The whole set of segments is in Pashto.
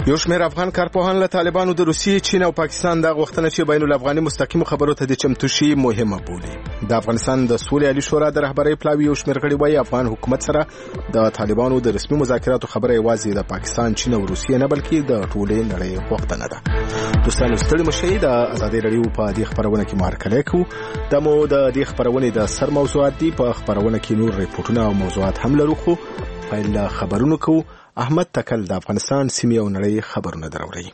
یو شمېر افغان کارپوهان له طالبانو د روسیې، چین او پاکستان د غوښتنه چې بین الافغاني مستقیمو خبرو ته د چمتو شي مهمه بولي. د افغانستان د سولې عالي شورا د رهبرۍ پلاوي یو شمېر غړي وايي افغان حکومت سره د طالبانو د رسمي مذاکراتو خبره یوازې د پاکستان، چین او روسیې نه بلکې د ټولې نړۍ غوښتنه ده. دوستانو ستړي مشئ، د ازادۍ رادیو په دې خبرونه کې مهرکلی کوو. د مو د دې خبرونې د سر موضوعات دي. په خبرونه کې نور ریپورټونه او موضوعات هم لرو، خو پیل خبرونه کوو. احمد تکل د افغانستان سیمې او نړۍ خبرونه دروړي.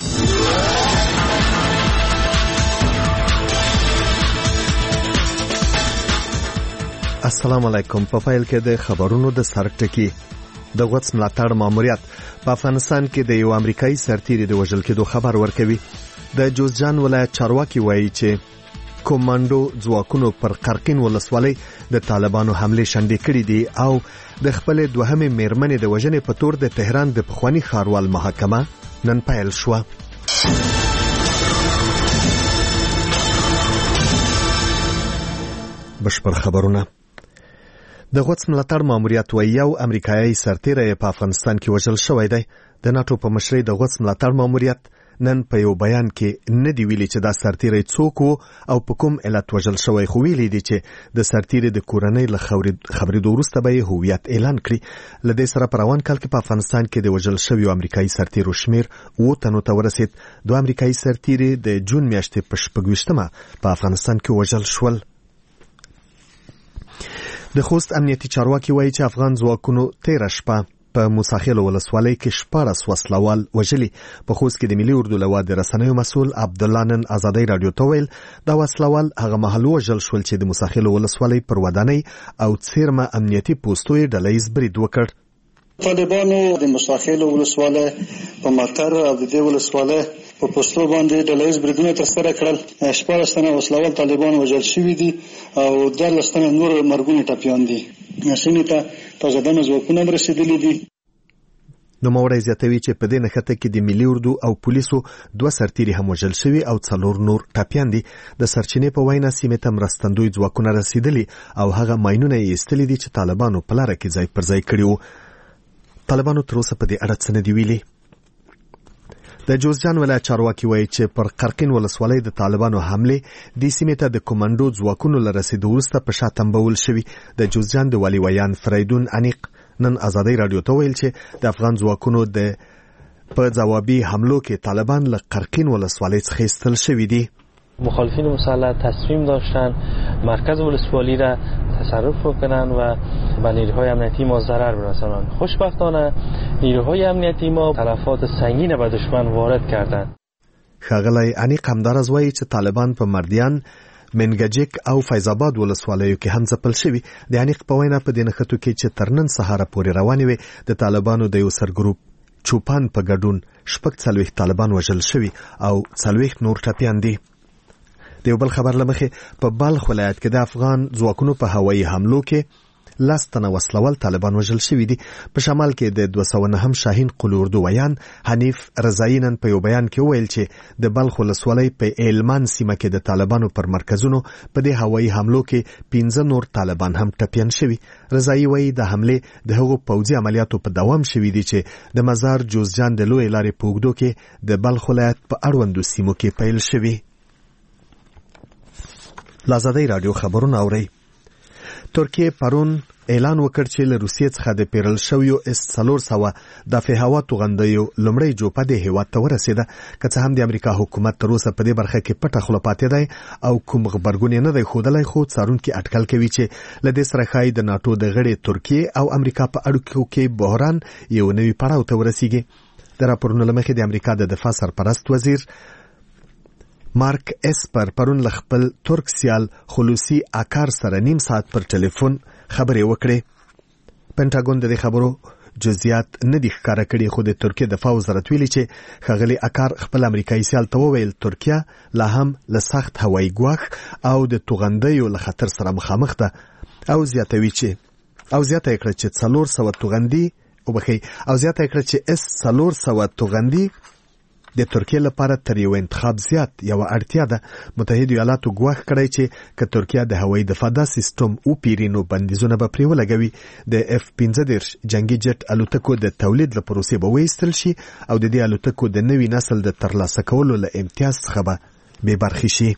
السلام علیکم. په فایل کې د خبرونو د سرټکی د غوڅ ملاتړ ماموریت په افغانستان کې د یو امریکایي سرتیري د وژل کېدو خبر ورکوي. د جوزجان ولایت چارواکي وایي چې کوماندو ځواکونو پر قرقین ولسوالۍ د طالبانو حمله شنډې کړې دي او د خپل دوهمې میرمنې د وژنې په تور د تهران د پخوانی ښاروال محاکمه نن پیل شوه. بشپړ خبرونه. د غوڅ ملاتړ ماموریت وایي یو امریکایي سرتیری په افغانستان کې وژل شوی دی. د ناټو په مشرۍ د غوڅ ملاتړ ماموریت نن په یو بیان کې نه دی ویلي چې دا سرتیری څوک و او په کوم علت وژل شوی، خو ویلي دی چې د سرتیری د کورنۍ له خبرېدو وروسته به یې هویت اعلان کړي. له دې سره په روان کال کې په افغانستان کې د وژل شویو امریکایي سرتیرو شمېر 7 تنو ته ورسېد. دوه امریکایي سرتیري د جون میاشتې په 26مه په افغانستان کې وژل شول. د خوست امنیتي چارواکي وایي چې افغان ځواکونو تېره شپه په موساخېل ولسوالۍ کې 14 وسلوال وژلي. په خوست کې د ملي اردو لوا د رسنیو مسؤل عبدالله نن ازادۍ رادیو ته ویل دا وسلوال هغه مهال وژل شول چې د موساخېل ولسوالۍ پر ودانۍ او څیرمه امنیتي پوسټو یې ډلهییز برید وکړ. طالبانو د موساخېل ولسوالۍ په ماتر او د دې ولسوالۍ په پوسټو باندې ډلهییز بریدونه ترسره کړل. 14 تنه وسلوال طالبان وژل شوي دي او 13 تنه نور مرګونه ټپیان دي. سیمې ته تازه دمه ځواکونه هم رسېدلي دي. نوموړی زیاتوي چې په دې نښته کې د ملي اردو او پولیسو 2 سرتیري هم وژل شوي او 4 نور ټپیان دي. د سرچینې په وینا سیمې ته مرستندوی ځواکونه رسېدلي او هغه ماینونه یې ایستلي دي چې طالبانو په لاره کې ځای پر ځای کړي وو. طالبانو تر اوسه په دې اړه څه نه دي ویلي. د جوزجان ولایت چارواکي وایي چې پر قرقین ولسوالۍ د طالبانو حمله د سیمې ته د کوماندو ځواکونو له رسېدو وروسته په شا تنبول شوي. د جوزجان د والي ویان فریدون انیق نن ازادۍ رادیو ته ویل چې د افغان ځواکونو د په ځوابي حملو کې طالبان له قرقین ولسوالۍ څخه ایستل شوي دي. مخالفین مسلح تصمیم داشتن مرکز ولسوالی را تصرف کنند و به نیروهای امنیتی ما ضرر برسانند. خوشبختانه نیروهای امنیتی ما تلفات سنگین به دشمن وارد کردند. ښاغلی انیق همداراز وایي چې طالبان په مردیان، منګجک او فیض آباد ولسوالیو کې هم ځپل شوي. د انیق په وینا په دې نښتو کې چې تر نن سهاره پورې روانې وې د طالبانو د یو سرګروپ چوپان په ګډون 40 طالبان وژل شوي او 40 نور ټپیان دي. د یو بل خبر لمخې په بلخ ولایت کې د افغان ځواکونو په هوایي حملو کې 10 تنه وسلوال طالبان وژل شوي دي. په شمال کې د 209 شاهین قلو اردو ویان حنیف رضایی نن په یو بیان کې وویل چې د بلخ ولسوالۍ په ایلمان سیمه کې د طالبانو پر مرکزونو په دې هوایي حملو کې 15 نور طالبان هم ټپیان شوي. رضایی وایي د حملې د هغو پوځي عملیاتو په دوام شوي دي چې د مزار جوزجان د لوی لارې په اوږدو کې د بلخ ولایت په اړوندو سیمو کې پیل شوي. ازادۍ رادیو خبرونه اورئ. ترکیه پرون اعلان وکړ چې له روسیې څخه د پیرل شویو S-400 دفاع هوا توغندیو لومړی جوپه د هیواد ته ورسېده. که څه هم د امریکا حکومت تر اوسه په دې برخه کې پټه خوله پاتې دی او کوم غبرګون نه دی ښودلی، خو څارونکي اټکل کوي چې له دې سره ښایي د ناټو د غړي ترکیه او امریکا په اړیکو کې بحران یو نوي پړاو ته ورسیږي. د راپورونو له مخې د امریکا د دفاع سرپرست وزیر مارک اسپر پرون له خپل ترک سیال خلوصي اکار سره نیم ساعت پر ټلیفون خبرې وکړې. پنټاګون د دې خبرو جزئیات نه دي ښکاره کړي، خو د ترکیه دفاع وزارت ویلي چې ښاغلي اکار خپل امریکایي سیال ته وویل ترکیه لا هم له سخت هوایي ګواښ او د توغندیو له خطر سره مخامخ ده او زیاته یې کړه چې 400 توغندي او زیاته یې کړه چې S-400 توغندي د ترکیه لپاره تر یو انتخاب زیات یو اړتیا ده. متحده ایالاتو ګواښ کړی چې که ترکیه د هوایي دفاع دا سیستم وپیري نو بندیزونه به پرې ولګوي. د F-15 جنگي جټ الوتکو د تولید له پروسې به وایستل شي او د دې الوتکو د نوي نسل د ترلاسه کولو له امتیاز څخه به بې برخې شي.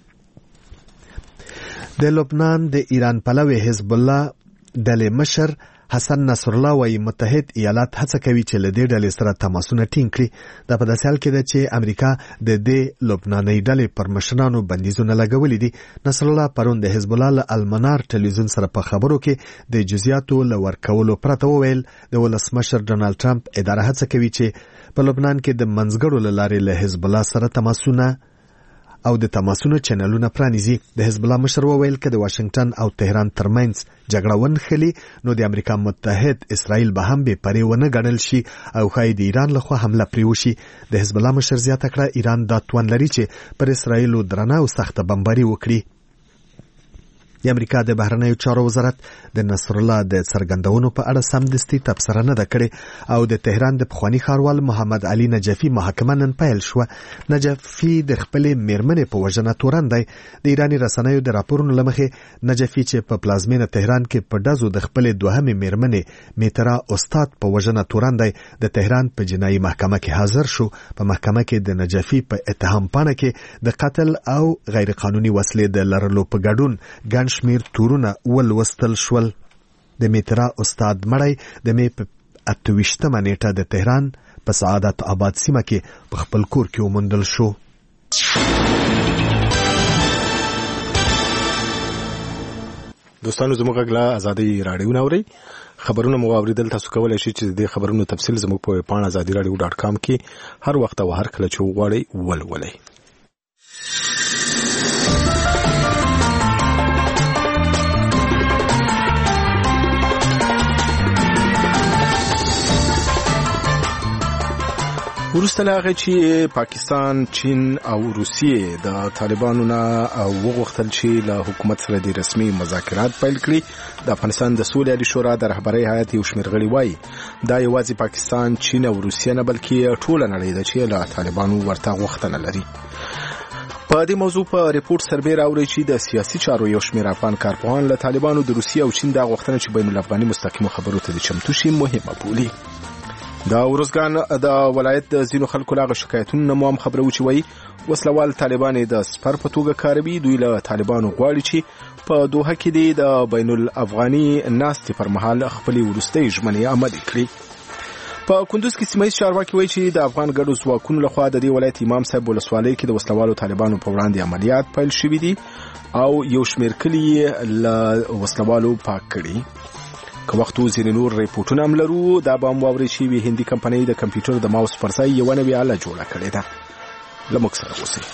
د لبنان د ایران پلوي حزب الله ډلې مشر حسن نصر الله وايي متحد ایالات هڅه کوي چې له دې ډلې سره تماسونه ټینګ کړي. دا په داسې حال کې ده چې امریکا د دې لبناني ډلې پر مشرانو بندیزونه لګولي دي. نصر الله پرون د حزب الله له المنار ټلویزیون سره په خبرو کې د جزئیاتو له ورکولو پرته وویل د ولسمشر ډونالد ټرمپ اداره هڅه کوي چې په لبنان کې د منځګړو له لارې له حزب الله سره تماسونه او د تماسونو چینلونه پرانیزي. د حزب الله مشر وویل که د واشنگټن او تهران ترمنځ جګړه ونښلي نو د امریکا متحد اسرائیل به هم بې پرې ونه ګڼل شي او ښایي د ایران لخوا حمله پرې وشي. د حزب الله مشر زیاته کړه ایران دا توان لري چې پر اسرائیلو درنه او سخته بمباري وکړي. د امریکا د بهرنیو چارو وزارت د نصر الله د څرګندونو په اړه سمدستي تبصره نه ده کړې او د تهران د پخواني ښاروال محمد علي نجفي محاکمه نن پیل شوه. نجفي د خپلې میرمنې په وژنه تورن دی. د ایراني رسنیو د راپورونو له مخې نجفي چې په پلازمینه تهران کې په ډزو د خپلې دوهمې میرمنې میترا استاد په وژنه تورن دی د تهران په جنایي محکمه کې حاضر شو. په محکمه کې د نجفي په اتهام پاڼه کې د قتل او غیر قانوني وسلې د لرلو په ګډون ګڼ شمیر تورونه ولوستل شول. د میترا استاد مړی د مې په 28مه نیټه د تهران په سعادت آباد سیمه کې په خپل کور کې وموندل شو. دوستانو زموږ غږ له ازادي راډیو نوري خبرونه مو اوریدل. تاسو کولای شئ چې د خبرونو تفصیل زموږ په پاڼه azadiradio.com کې هر وخت او هر کله چې وغواړئ ولولئ. وروسته له هغې چې پاکستان، چین او روسیې د طالبانو نه وغوښتل چې له حکومت سره د رسمي مذاکرات پیل کړي، د افغانستان د سولې عالي شورا د رهبرۍ هیئت یو شمېر غړي وایي دا یوازې پاکستان، چین او روسیه نه بلکې ټوله نړۍ ده چې له طالبانو ورته غوښتنه لري. په دې موضوع په ریپورت سربیر اوري چې د سیاسي چارو یو شمېر افغان کارپوهان له طالبانو د روسیې او چین د غوښتنه چې بین الافغاني مستقیمو خبرو ته د چمتو شي مهمه بولي. د ورزګان د ولایت د ځینو خلکو لاغه شکایتونو نه مو هم خبرو چې وایي وسلوال طالبان د سپر په توګه کاروي. دوی له طالبانو غواړي چې په دوحه کې د بین الافغاني ناستې پر مهال خپلې وروستۍ ژمنې عملي کړي. په کندوز کې سیمه ییز چارواکي وایي چې د افغان ګډو ځواکونو لخوا د دې ولایت امام صاحب ولسوالۍ کې د وسلوالو طالبانو په وړاندې عملیات پیل شوي دي او یو شمېر کلي یې له وسلوالو پاک کړي. که وختو ځینې نور ریپورټونه هم لرو. دا به هم واورئ چې یوې هندي کمپنۍ د کمپیوټر د ماوس پر ځای یوه نوې آله جوړه کړې ده. له موږ سره اوسئ.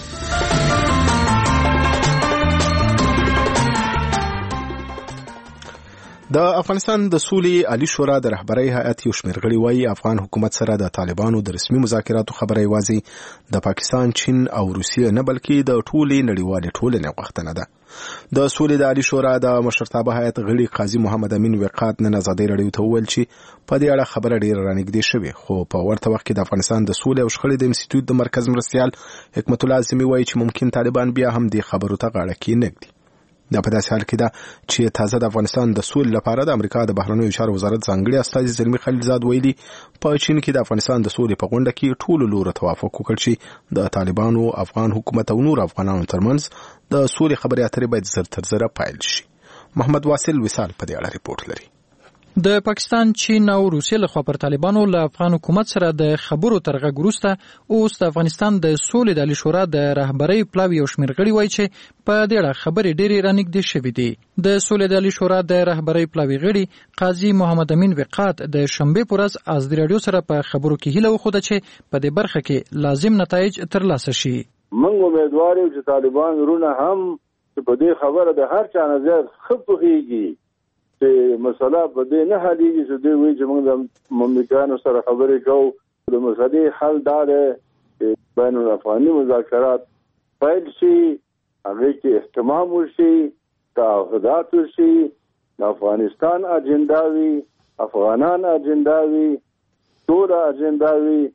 د افغانستان د سولې عالي شورا د رهبرۍ هیئت یو شمېر غړي وایي افغان حکومت سره د طالبانو د رسمي مذاکراتو خبره یوازې د پاکستان، چین او روسیې نه بلکې د ټولې نړیوالې ټولنې غوښتنه ده. د سولې د عالي شورا د مشرتابه هیئت غړي قاضي محمد امین وقات نن ازادي راډیو ته وویل چې په دې اړه خبره ډېره رانږدې شوې، خو په ورته وخت کې د افغانستان د سولې او شخړې د انسټیټیوټ د مرکز مرستیال حکمت الله اعظمي وایي چې ممکن طالبان بیا هم دې خبرو ته غاړه کېنږدي. دا په داسې حال کې ده چې تازه د افغانستان د سولې لپاره د امریکا د بهرنیو چارو وزارت ځانګړي استازي زلمي خلیلزاد ویلي په چین کې د افغانستان د سولې په غونډه کې ټولو لورو توافق وکړ چې د طالبانو، افغان حکومت او نور افغانانو ترمنځ د سولې خبرې اترې باید زر تر زره پیل شي. محمد واصل وصال په دې اړه ریپورت لري. د پاکستان، چین او روسیې لخوا پر طالبانو له افغان حکومت سره د خبرو تر غږ وروسته اوس د افغانستان د سولې د عالي شورا د رهبرۍ پلاوي یو شمېر غړي وایي چې په دې اړه خبرې ډېرې رانږدې شوې دي. د سولې د عالي شورا د رهبرۍ پلاوي غړي قاضي محمد امین وقات د شنبې په ورځ ازادي راډیو سره په خبرو کې هیله وښوده چې په دې برخه کې لازم نتایج ترلاسه شي. موږ امیدوار یو چې طالبان ورونه هم په دې خبره د هر چا نه زیات ښه پوهېږي چې مسله په دې نه حلېږي چې دوی وایي چې موږ د مملکتانو سره خبرې کوو. د مسلې حل دا دی چې بین الافغاني مذاکرات پیل شي، هغې کې اهتمام وشي، تعهدات وشي، د افغانستان اجنډا وي، افغانان اجنډا وي، ټوله اجنډا وي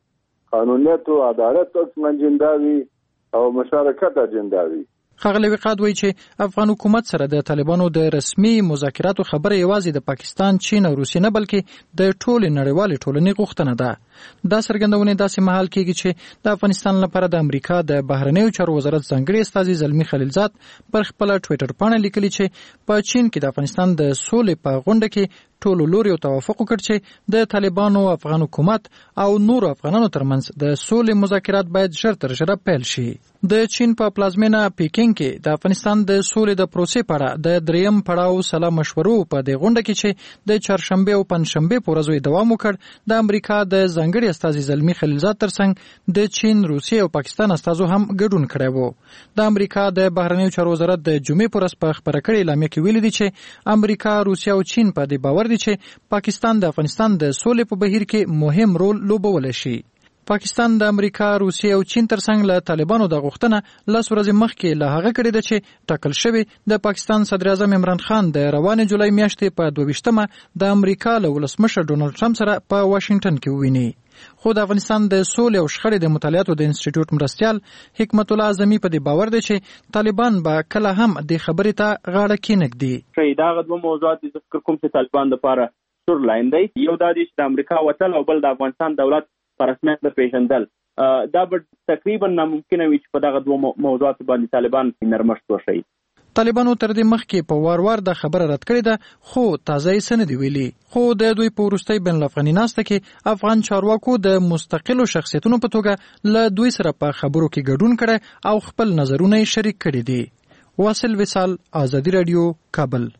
قانونیت او عدالت اجندا وي او مشارکت اجندا وي. ښاغلی وقاد وایي چې افغان حکومت سره د طالبانو د رسمي مذاکراتو خبره یوازې د پاکستان، چین او روسیې نه بلکې د ټولې نړیوالې ټولنې غوښتنه ده. دا څرګندونې داسې مهال کېږي چې د افغانستان لپاره د امریکا د بهرنیو چارو وزارت ځانګړي استازي زلمي خلیلزاد پر خپله ټویټر پاڼه لیکلي چې په چین کې د افغانستان د سولې په غونډه کې ټولو لوري توافق وکړ چې د طالبانو افغان حکومت او نورو افغانانو ترمنځ د سولې مذاکرات باید ژر تر ژره پیل شي. د چین په پلازمینه پیکینګ کې د افغانستان د سولې د پروسې په اړه د دریم پړاو سلا مشورو په دې غونډه کې چې د چهارشنبه او پنځشنبه په ورځو دوام وکړ، د امریکا د ځانګړي استازي زلمي خلیلزاد ترڅنګ د چین، روسیې او پاکستان استازو هم ګډون کړی وو. د امریکا د بهرنیو چارو وزارت د جمعې په ورځ په خبره کړې اعلامیه کې ویلي دي چې امریکا، روسیه او چین په دې باور دي چې پاکستان د افغانستان د سولې په بهیر کې مهم رول لوبولی شي. پاکستان د امریکا، روسیې او چین ترڅنګ له طالبانو د غوښتنه لس ورځې مخکې له هغه کړې ده چې ټاکل شوی د پاکستان صدر اعظم عمران خان د روانې جولای میاشتې په 22مه د امریکا له ولسمشر ډونالډ ټرمپ سره په واشنگټن کې وویني. خو د افغانستان د سولې او شخړې د مطالعاتو د انسټیټیوټ مرستیال حکمت الله اعظمي په دې باور دی چې طالبان به کله هم د خبرې ته غاړه کېنږدي. دا دوه موضوعات دي چې کوم چې طالبان لپاره سور لاین دی. یو دا دی چې د امریکا وتل او بل د افغانستان دولت په رسمیت پیژندل. دا به تقریبا ناممکنه وي چې په دغه دوه موضوعاتو باندې طالبان نرمښت وشي. طالبانو تر دې مخکې په وار دا خبره رد کړې ده، خو تازه یې څه نه دي ویلي. خو د دوی په وروستۍ بین الافغاني ناسته کې افغان چارواکو د مستقلو شخصیتونو په توګه له دوی سره په خبرو کې ګډون کړی او خپل نظرونه یې شریک کړي دي. واصل وصال، آزادي رادیو، کابل.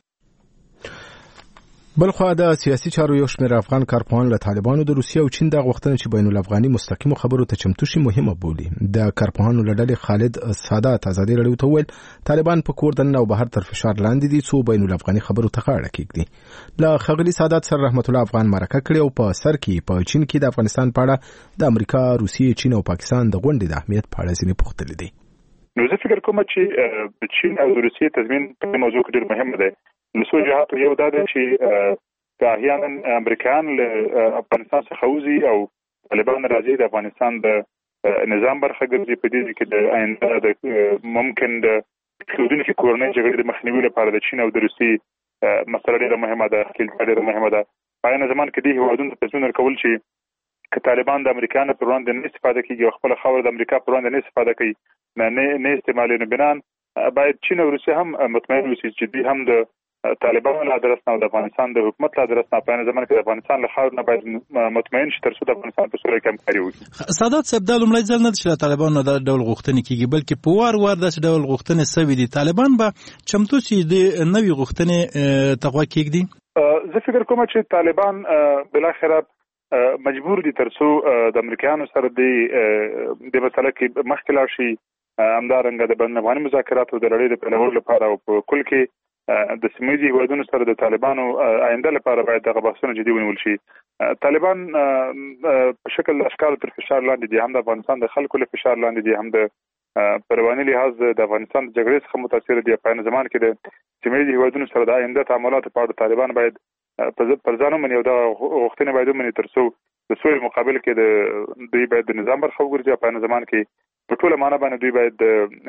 بلخوا د سیاسي چارو یو شمېر افغان کارپوهان له طالبانو، د روسیې او چین د غوښتنې چې بین الافغاني مستقیمو خبرو ته چمتو شي مهمه بولي. د کارپوهانو له ډلې خالد سادات ازادي رادیو ته وویل طالبان په کور دننه او بهر تر فشار لاندې دي څو بین الافغاني خبرو ته غاړه کېږدي. له ښاغلي سادات سره رحمت الله افغان مرکه کړې او په سر کې په چین کې د افغانستان په اړه د امریکا، روسیې، چین او پاکستان د غونډې د اهمیت په اړه ځینې پوښتنې دي. نو زه فکر کوم چې د چین او روسیې تضمین په موضوع کې ډېر مهم دی. له څو جهاتو یو دا دی چې احیانا امریکایان له افغانستان څخه وځي او طالبان راځي د افغانستان د نظام برخه ګرځي. په دې کې د آینده د ممکن د ښودونکي کورنۍ جګړې د مخنیوي لپاره د چین او د روسیې مسله ډېره مهمه ده، ډېره مهمه ده. په عین زمان کې دې هیوادونو ته تضمین ورکول چې که طالبان د امریکایانو پر وړاندې نه استفاده کېږي او خپله خاوره د امریکا پر وړاندې نه استفاده کوي، نه استعمالوي، نو بنان باید چین او روسیه هم مطمئن اوسي چې دوی هم د طالبانو له ادرس نه او د افغانستان د حکومت له ادرس نه په عین زمان کې د افغانستان له خاورې نه باید مطمئن شي تر څو د افغانستان په سوله کې همکاري وکړي. سادات صاحب، دا لومړی ځل نه دی چې د طالبانو دا ډول غوښتنې کېږي، بلکې په وار داسې ډول غوښتنې سوي دي. طالبان به چمتو سي د نوې غوښتنې ته غوږ کېږدي؟ زه فکر کوم چې طالبان بالاخره مجبور دي تر څو د امریکایانو سره د مسله کې مخکې لاړ شي، همدارنګه د بین الافغاني مذاکراتو د لړۍ د پیلولو لپاره او په کل کې د سیمه ییزو هیوادونو سره د طالبانو آینده لپاره باید دغه بحثونه جدي ونیول شي. طالبان په شکل اشکال تر فشار لاندې دي، هم د افغانستان د خلکو له فشار لاندې دي، هم د په رواني لحاظ د افغانستان د جګړې څخه متاثر دي. په عین زمان کې د سیمه ییزو هیوادونو سره د آینده تعاملاتو په اړه طالبان باید پر ځان ومني او د غوښتنې باید ومني تر څو د سولې مقابل کې د دوی باید د نظام برخه وګرځي. په عین زمان کې په ټوله معنا باندې دوی باید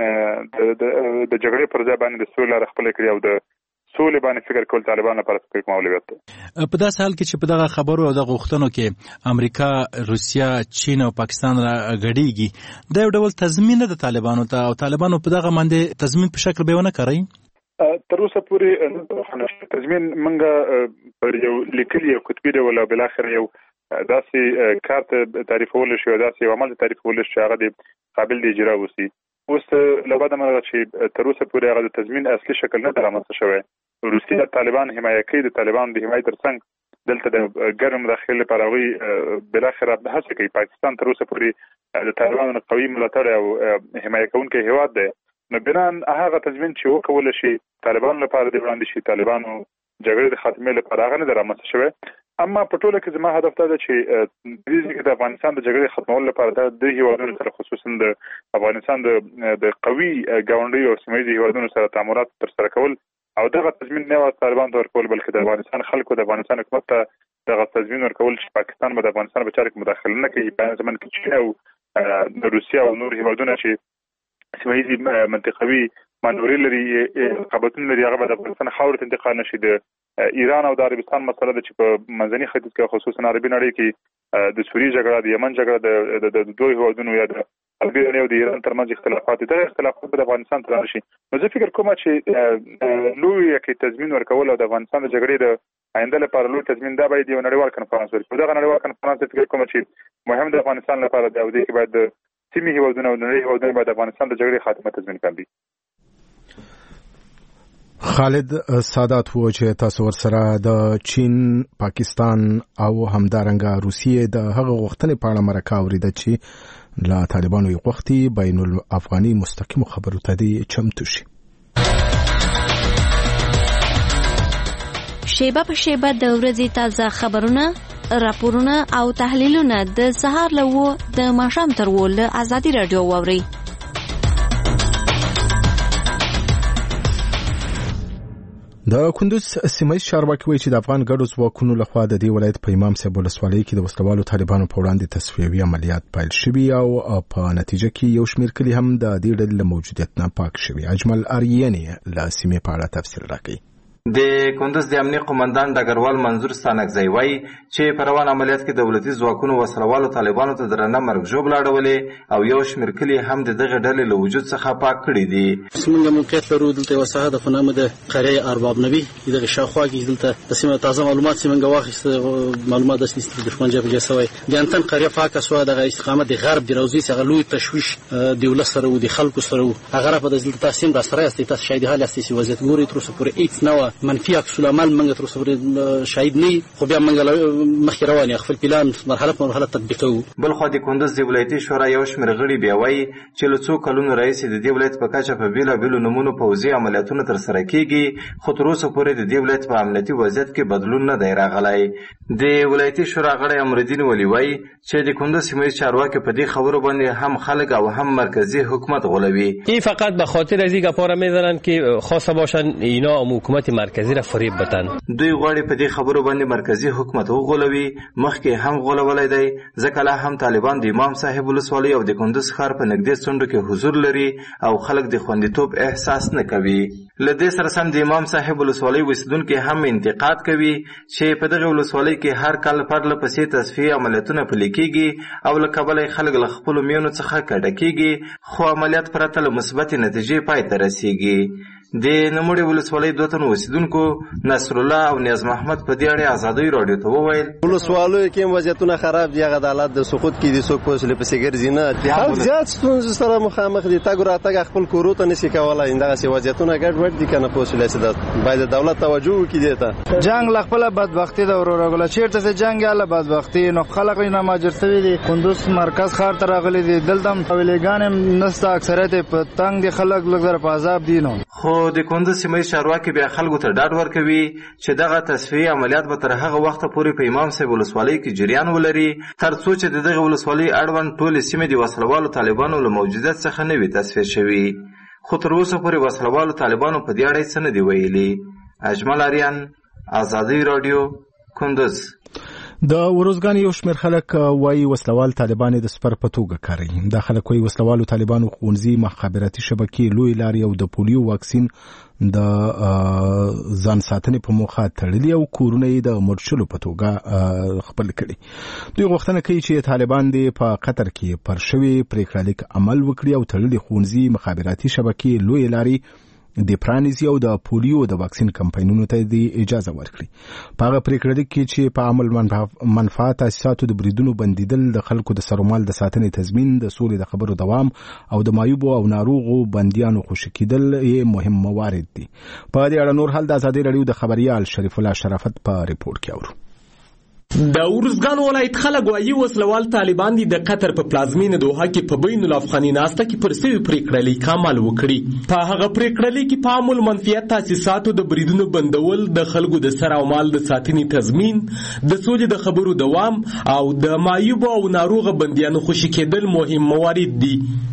د جګړې پر ځای باندې د سولې لاره خپله کړي او د سولې باندې فکر کول طالبان لپاره فکر کوم اولویت دی. په داسې حال کې چې په دغه خبرو او دغه غوښتنو کې امریکا، روسیه، چین او پاکستان را غړېږي، دا یو ډول تضمین ده طالبانو ته او طالبانو په دغه باندې تضمین په شکل به ونه کوي. تر اوسه پورې تضمین موږ پر یو لیکلي او کتبي ډول بل اخر یو داسې کارت تعریفول شي او داسې یو عمل تعریفول شي هغه د قابل د اجرا وسی. اوس له بعد مرغه چې تر اوسه پورې هغه د تضمین اصلي شکل نه درامت شوی. روسیه طالبان حمایه کوي، د طالبان د حمایت ترڅنګ دلته د ګرم مداخله لپاره وی بل اخر هڅه کوي. پاکستان تر اوسه پورې د طالبانو قوي ملاتړ او حمایه کوونکی هیواد دی. نو بنان هغه تضمین چې وکول شي طالبان لپاره د وړاندې شي طالبانو جګړې د خاتمې لپاره هغه نه درامت شوی. اما په ټوله کې زما هدف دا دی چې د افغانستان د جګړې ختمولو لپاره د هیوادونو سره خصوصا د افغانستان د قوي ګاونډیو او سیمه ییزو هیوادونو سره تعاملات ترسره کول او دغه تضمین نه و طالبان ته ورکول، بلکې د افغانستان خلکو د افغانستان حکومت ته دغه تضمین ورکول چې پاکستان به د افغانستان په چارو کې مداخله نه کوي په ځمن کې چې او روسیا او نور هیوادونه چې سیمه ییزې منطقوي مانوري لري رقابتونه لري هغه به د افغانستان خاورې ته انتقال نشي. د ایران او د عربستان مسله ده چې په منځني ختیځ کې خصوصا عربي نړۍ کې د سوریې جګړه د یمن جګړه د دوه هیوادونو یا د البانیا او د ایران ترمنځ اختلافات د اختلافات د افغانستان تر راشي. نو زه فکر کوم چې لوی کې تضمین ورکول او د افغانستان د جګړې د آینده لپاره لوی تضمین دا باید یو نړیوال کنفرانس ورکړي. دا نړیوال کنفرانس فکر کوم چې مهم د افغانستان لپاره دی او د کې باید د سیمې هیوادونو او نړۍ هیوادونو باید د افغانستان د جګړې خاتمه تضمین کړي. خالد سادات و چې تاسو ورسره د چین، پاکستان او همدارنګه روسیې د هغه غوښتنې په اړه مرکه اورېده چې له طالبانو یې غوښتي بین الافغاني مستقیمو خبرو ته دې چمتو شي. شیبه په شیبه د ورځې تازه خبرونه، راپورونه او تحلیلونه د سهار له 9 د ماښام تر 10 له ازادي رادیو واورئ. د کندوز سیمه چارواکي وایي چې د افغان ګډو ځواکونو لخوا د دې ولایت په امام صاحب ولسوالۍ کې د وسلوالو طالبانو په وړاندې تصفیوي عملیات پیل شوي او په نتیجه کې یو شمېر کلي هم د دې ډلې له موجودیت نه پاک شوي. اجمل اریانې له سیمې په اړه تفصیل راکوي. د کندوز د امنیه قومندان ډګروال منظور ستانکزی وایي چې په روان عملیات کې دولتي ځواکونو وسلوالو طالبانو ته درنه مرګ ژوبله اړولې او یو شمېر کلي هم د دغه ډلې له وجود څخه پاک کړي دي. موږ موقعیت لرو دلته یوه ساحه ده په نامه د قریه ارباب نبي دغه شاوخوا کې دلته د سیمې تازه معلومات چې موږ واخیسته معلومات داسې چې دښمن جبهه سوی د انتن قریه پاکه سوه دغه استقامت د غرب د روزي څخه لوی تشویش د ولس سره و د خلکو سره و هغه را په دلته تاسو را سره یاستئ تاسو شاید حال یاستئ چې وضعیت ګورئ تر اوسه پورې هیڅ نه وه منفي عکس العمل موږ تر اوسه پورې شاهد نه یو خو بیا موږ مخکې روان یو خپل پلان مرحله په مرحله تطبیقوو. بلخوا د کندوز د ولایتي شورا یو شمېر غړي بیا وایي چې له څو کلونو راهیسې د دې ولایت په کچه په بېلابېلو نومونو پوځي عملیاتونه ترسره کېږي خو تر اوسه پورې د دې ولایت په امنیتي وضعیت کې بدلون نه دی راغلی. د ولایتي شورا غړی امرالدین ولی وایي چې د کندوز سیمه چارواکي په دې خبرو باندې هم خلک او هم مرکزی حکومت غولوي. این فقط به خاطر از این گپا میزنن که خواسته باشن اینا حکومت مرکزی را فریب بدن. دوی غواړي په دې خبرو باندې مرکزی حکومت وغولوي. مخکې هم غولولی دی ځکه لا هم طالبان د امام صاحب ولسوالۍ او د کندوز ښار په نږدې څنډو کې حضور لري او خلک د خوندیتوب احساس نه کوي. له دې سره سم د امام صاحب ولسوالۍ اوسیدونکي هم انتقاد کوي چې په دغه ولسوالۍ کې هر کال پرله پسې تصفیې عملیاتونه پلي کېږي او له کبله یې خلک له خپلو میونو څخه کډه کېږي خو عملیات پرته له مثبتې نتیجې پای ته رسېږي. د نوموړې ولسوالۍ دوه تنو اوسیدونکو نصر الله او نیاز محمد په دې اړه ازادۍ راډیو ته وویل ولسوالیو کې وضعیتونه خراب دي هغه د حالات د سقوط کې دي څوک په پسې ګرځي نه خلک زیات ستونزو سره مخامخ دي تګ راتګ خپل کورو ته نشي کولی دغسې وضعیتونه ګډوډ دي که نه پوه شولای چې باید د دولت توجه وکړي دې ته. جنګ له خپله بدبختي ده وروره چېرته چې جنګ یا له بدبختي نو خلک یې مهاجر شوي دي کندوز مرکز ښار ته راغلي دي دلته هم حویلېګان هم نشته اکثریت یې په تنګ دي خلک لږ زره په عذاب دي. نو خو د کندوز سیمه چارواکي بیا خلکو ته ډاډ ورکوي چې دغه تصفیې عملیات به تر هغه وخته پورې په امام صاحب ولسوالۍ کې جریان ولري تر څو چې د دغه ولسوالۍ اړوند ټولې سیمې د وسلوالو طالبانو له موجودیت څخه نه وي تصفیه شوي. خو تر اوسه پورې وسلوالو طالبانو په دې اړه څه نه دي ویلي. اجمل اریان، ازادۍ راډیو، کندوز. د وروزګان یو شمېر خلک وایي وسلوال طالبان د سپر په توګه کاروي. دا خلک وایي وسلوالو طالبانو ښوونځي، مخابراتي شبکې، لوی لارې او د پولیو واکسین د ځان ساتنې په موخه تړلي او کورونه یې د مرشلو په توګه خپل کړي. دوی غوښتنه کوي چې طالبان دې په قطر کې پر شوي پرېکړه لیک عمل وکړي او تړلي ښوونځي، مخابراتي شبکې، لوی لارې د پرانیزي او د پولیو د واکسین کمپاینونو ته د اجازه ورکړي. په هغه پرېکړه لیک کې چې په عمل منفعه تاسیساتو د بریدونو بندیدل، د خلکو د سرومال د ساتنې تضمین، د سولې د خبرو دوام او د معیوبو او ناروغو بندیانو خوشي کېدل یې مهم موارد دي. په دې اړه نور حال د ازادۍ راډیو د خبریال شریف الله شرافت په ریپورت کې اورو. د ورزګان ولایت خلک وایي وسلوال طالبان دي د قطر په پلازمینه دوحه کې په بین الافغاني ناسته کې پر سوي پرېکړه لیک عمل وکړي. په هغه پرېکړه لیک کې په عمل منفعت تاسیساتو د بریدونو بندول، د خلکو د سر او مال د ساتنې تضمین، د سولې د خبرو دوام او د معیوبو او ناروغه بندیانو خوشي کېدل مهم موارد دي.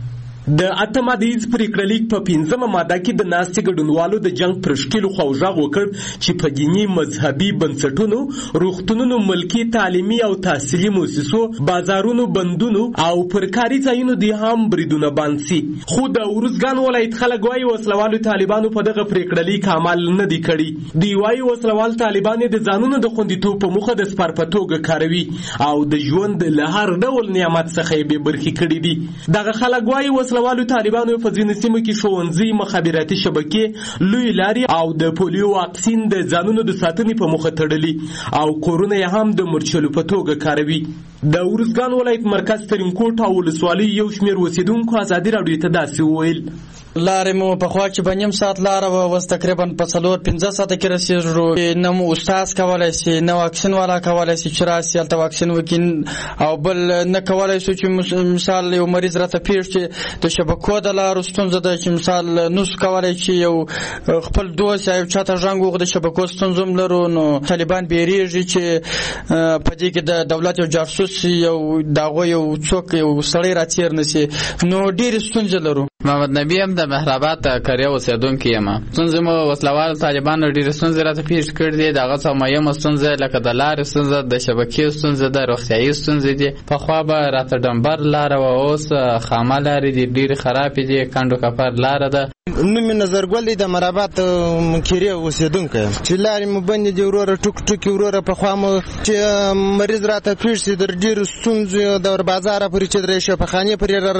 د اتمادیز پریکړلیک په 15مه ماده کې د ناستې ګډونوالو د جنگ پر شکلو خوځغ وکړ چې په دینی مذهبي بنسټونو، روغتونونو، ملکی تعلیمي او تحصیلي مؤسسو، بازارونو، بندونو او پر کاري ځایونو د هم بریدونه بند سي. خو د ورزګان ولایت خلک وايي وسلوالو طالبانو په دغه پریکړلیک عمل نه دی کړی. دی وايي وسلوال طالبان د ځانونو د خوندیتوب په موخه د سپارپتوګه کاروي او د ژوند له هر ډول نعمت څخه به برخي کړی دي. دغه خلک وايي وسلوالو طالبانو په ځینو سیمو کې ښوونځي، مخابراتي شبکې، لوی لارې او د پولیو واکسین د ځانونو د ساتنې په مخه تړلي او کورونه یې هم د مرچلو په توګه کاروي. د ورزګان ولایت مرکز ترینکوټ او ولسوالۍ یو شمېر اوسېدونکو ازادي راډیو ته داسې وویل: لارې مو په خوا چې په نیم ساعت لاره وه، اوس تقریبا په 4-5 ساعته کې رسېږو. نه مو استاذ کولی سي، نه واکسین والا کولی سي چې راسي هلته واکسین وکړي، او بل نه کولی سو چې مثال یو مریض راته پېښ چې د شبکو د لارو ستونزه ده، چې مثال نو سو کولی چې یو خپل دوست یا یو چاته ژنګ وغو د شبکو ستونزه هم لرو. نو طالبان بیریږي چې په دې کې د دولت یو جاسوس یو د هغوی یو څوک یو سړی راتېر نه سي. نو ډېرې ستونزې لرو. محمد نبی هم د مهرآباد قریه اوسېدونکی یم. ستونزې مو وسلوال طالبانو ډېرې ستونزې راته پیښ کړي دي. د هغه څه مهمه ستونزه لکه د لارې ستونزه، د شبکې ستونزه ده، روغتیایي ستونزې دي. پخوا به راته ډمبر لاره وه، اوس خامه لارې دي، ډېرې خرابې دي. کنډو کپر لاره ده. نوم مې نظرګل دی، د مرابط کیرې اوسېدونکی یم. چې لارې مو بندې دي وروره، ټوکې وروره. پخوا مو چې مریض راته پیښ شي د ډېرو ستونزو د بازاره پورې چې درې شفاخانې پورې را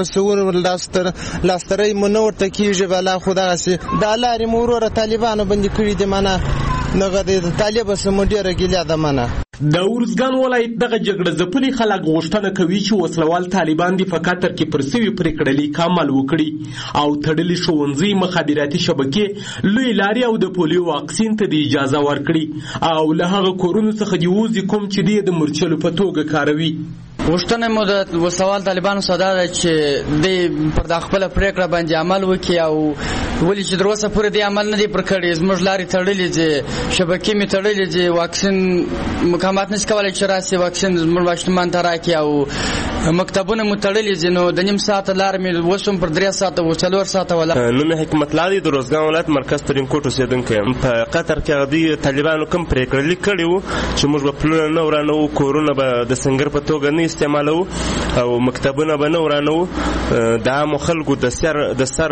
رسولو لاسترۍ مو نه ورته کېږي. بلا خو دغسې دا لارې مو وروره طالبانو بندې کړي دي. منه دغه د طالبه څه مو ډېره ګیله ده. منه د ورزګان ولایت دغه جګړه ځپلي خلک غوښتنه کوي چې وسلوال طالبان دي په قطر کې پر سوي پریکړلیک عمل وکړي او تړلي ښوونځي، مخابراتي شبکې، لوی لارې او د پولیو واکسین ته د اجازه ورکړي او له هغه کورونو څخه دې ووځي کوم چې دی د مرچلو په توګه کاروي. غوښتنه مو د وسلوال طالبانو څخه دا ده چې دوی پر د خپله پرېکړه باندې عمل وکړي او ولې چې تر اوسه پورې دې عمل نه دی پر کړی. زموږ لارې تړلې دي، شبکې مې تړلې دي، واکسین مقامات نشي کولی چې راسي واکسین زموږ ماشومان ته راکړي او مکتبونه مو تړلې دي. نو د نیم ساعته لاره مې اوس هم پر 3 ساعته و 4 ساعته ولا. نوم مې حکمت الله دی، د روزګان ولایت مرکز ترینکوټ اوسېدونکی یم. په قطر کې هغه طالبانو کوم پرېکړلیک کړی و چې موږ به پلونه نه ورانوو، کورونه به د سنګر په توګه نه استعمالوو او مکتبونه به نه ورانوو. د عامو خلکو د سر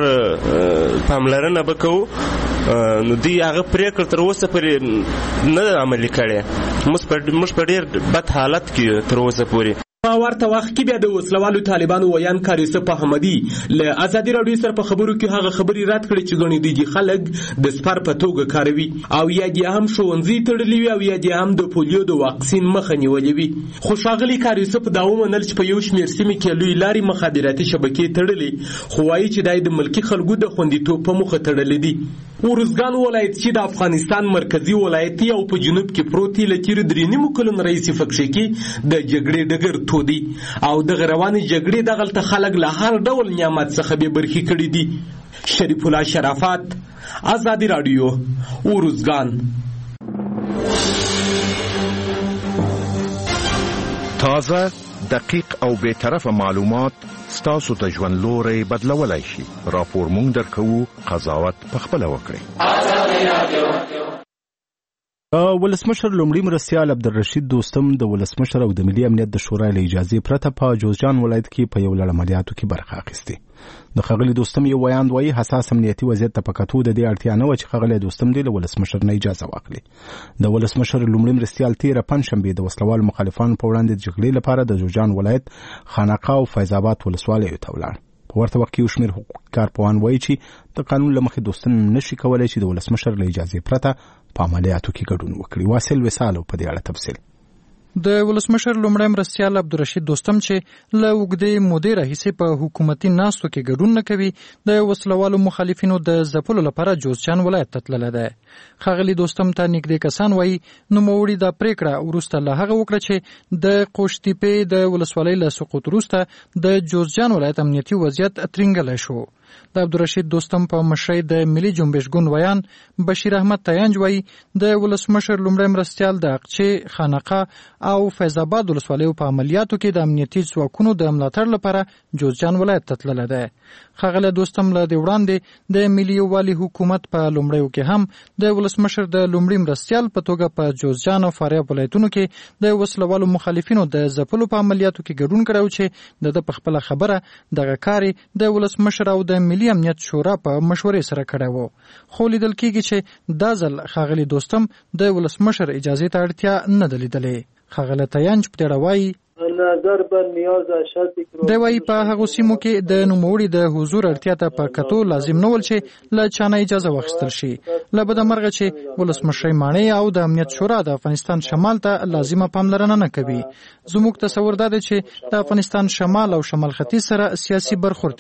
پاملرنه به کوو. نو دوی هغه پرېکړه تر اوسه پورې نه عملي کړې. موږ په ډېر بد حالت کې تر اوسه پورې. په ورته وخت کې بیا د وسلوالو طالبانو ویان کار یوسف احمدي له ازادي راډیو سره په خبرو کې هغه خبرې رد کړې چې ګڼي دي خلک د سپار په توګه کاروي او یا دې هم ښوونځي تړلي وي او یا دې هم د پولیو د واکسین مخه نیولې وي. خو ښاغلي کار یوسف دا ومنل چې په یو شمېر سیمې کې لوی لارې، مخابراتي شبکې تړلې، خو وایي چې دا د ملکي خلکو د خوندیتوب په موخه تړلې دي. ورزګان ولایت چې د افغانستان مرکزی ولایت او په جنوب کې پروت دی، له تېرو 3 کلونو راهیسې پکښې کې د جګړې ډګر تودي او دغه روانې جګړې دغلته خلک له هر ډول نعمت څخه بې برخې کړي دي. شریف الله شرافت، ازادي راډیو، ورزګان. تازه، دقیق او بی‌طرفه معلومات ستاسو ته ژوند لوري بدلولای شي. راپور مونږ درکوو، قضاوت پخپله وکړئ. ولسمشر لومړي مرستیال عبدالرشید دوستم د ولسمشر او د ملي امنیت د شورا له اجازې پرته په جوزجان ولایت کې په یو لړ عملیاتو کې برخه اخیستې. د ښاغلي دوستم یو ویاند وایي حساس امنیتي وضعیت ته په کتو د دې اړتیا نه وه چې ښاغلی دوستم دې له ولسمشر نه اجازه واخلي. د ولسمشر لومړي مرستیال تېره پنجشنبې د وسلوالو مخالفانو په وړاندې د جګړې لپاره د جوزجان ولایت خانقاه او فیض آباد ولسوالیو ته ولاړ. په ورته وخت کې یو شمېر حقوقي کارپوهان وایي چې د قانون له مخې دوستم نشي کولی چې د ولسمشر له اجازې پرته په عملیاتو کې ګډون وکړي. واصل وصالو په دې اړه تفصیل. د ولسمشر لومړی مرستیال عبدالرشید دوستم چې له اوږدې مودې راهیسې په حکومتي ناستو کې ګډون نه کوي، د وسلوالو مخالفینو د ځپلو لپاره جوزجان ولایت ته تللی دی. ښاغلي دوستم ته نږدې کسان وایي نوموړي دا پرېکړه وروسته له هغه وکړه چې د قوشتېپې د ولسوالۍ له سقوط وروسته د جوزجان ولایت امنیتي وضعیت ترینګلی شو. د عبدالرشید دوستم په مشرۍ د ملي جنبش ګوند ویان بشیر احمد تیانج وایي د ولسمشر لومړی مرستیال د اقچې خانقاه او فیض آباد ولسوالیو په عملیاتو کې د امنیتي ځواکونو د ملاتړ لپاره جوزجان ولایت ته تللی دی. ښاغلی دوستم له دې وړاندې د ملي یووالي حکومت په لومړیو کې هم د ولسمشر د لومړي مرستیال په توګه په جوزجان او فاریاب ولایتونو کې د وسلوالو مخالفینو د ځپلو په عملیاتو کې ګډون کړی و چې د په خپله خبره دغه کار د ولسمشر او د ملي امنیت شورا په مشورې سره کړی و. خو لیدل کېږي چې دا ځل ښاغلي دوستم د ولسمشر اجازې ته اړتیا نه ده لیدلې. ښاغلی تیانج په تېړه وایي دی وایي په هغو سیمو کې د نوموړي د حضور اړتیا ته په کتو لازم نه ول چې له چا نه اجازه واخیستل شي، له بده مرغه چې ولسمشر ماڼۍ او د امنیت شورا د افغانستان شمال ته لازمه پاملرنه نه کوي. زموږ تصور دا دی چې د افغانستان شمال او شمال ختیځ سره سیاسي برخورد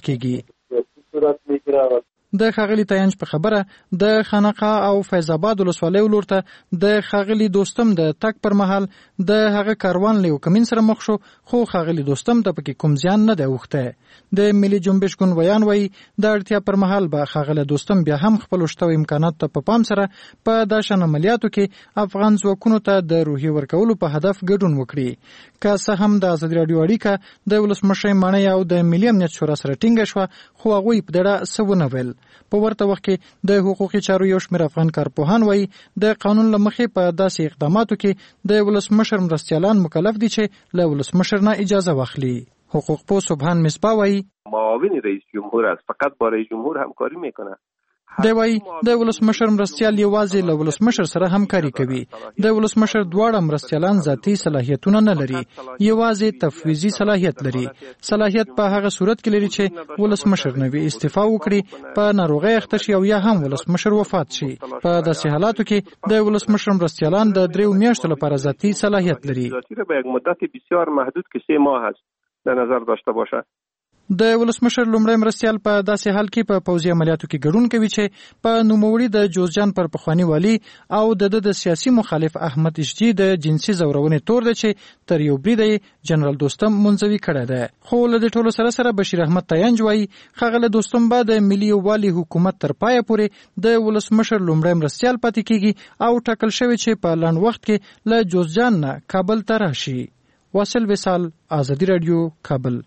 کېږي. د ښاغلي تیانج په خبره د خانقاه او فیض آباد ولسوالیو لور ته د ښاغلي دوستم د تګ پر مهال د هغه کاروان له یو کمین سره مخ شو، خو ښاغلي دوستم ته پکې کوم زیان نه دی اوښتی. د ملي جنبش ګوند ویان وایي د اړتیا پر مهال به ښاغلی دوستم بیا هم خپلو شته امکاناتو ته په پام سره په دا شان عملیاتو کې افغان ځواکونو ته د روحیې ورکولو په هدف ګډون وکړي. که څه هم د ازادي راډیو اړیکه د ولسمشر ماڼۍ او د ملي امنیت شورا سره ټینګه شوه، خو هغوی په دې څه ونه ویل. په ورته وخت کې د حقوقي چارو یو شمېر افغان کارپوهان وایي د قانون له مخې په داسې اقداماتو کې د ولسمشر مرستیالان مکلف دي چې له ولسمشر نه اجازه واخلي. حقوق پوه سبحان مصباح وایي معاون رئیس جمهور است، فقط با رئیس جمهور همکاری میکنه. دی وایي د ولسمشر مرستیال یوازې له ولسمشر سره همکاري کوي. د ولسمشر دواړه مرستیالان ذاتي صلاحیتونه نه لري، یوازې تفویضي صلاحیت لري. صلاحیت په هغه صورت کې لري چې ولسمشر نوی استعفا وکړي، په ناروغۍ اخته شي او یا هم ولسمشر وفات شي. په داسې حالاتو کې د ولسمشر مرستیالان د 3 میاشتو لپاره ذاتي صلاحیت لري. به یک مدت بسیار محدود که 3 ماه است در نظر داشته باشه. د ولسمشر لومړی مرستیال په داسې حال کې په پوځي عملیاتو کې ګډون کوي چې په نوموړي د جوزجان پر پخواني والي او د سیاسي مخالف احمد اشجی د جنسي ځورونې تور دی چې تر یو برید جنرال دوستم منځوي کړی دی. خو له دې ټولو سره سره بشیر احمد تیانج وایي ښاغلی دوستم به د ملي یووالي حکومت تر پایه پورې د ولسمشر لومړی مرستیال پاتې کېږي او ټاکل شوی چې په لنډ وخت کې له جوزجان نه کابل ته راشي. واصل وصال، ازادي راډیو، کابل.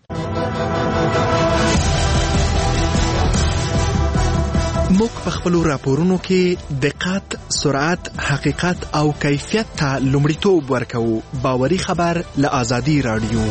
موږ په خپلو راپورونو کې دقت، سرعت، حقیقت او کیفیت ته لومړیتوب ورکوو. باوري خبر له ازادي راډیو.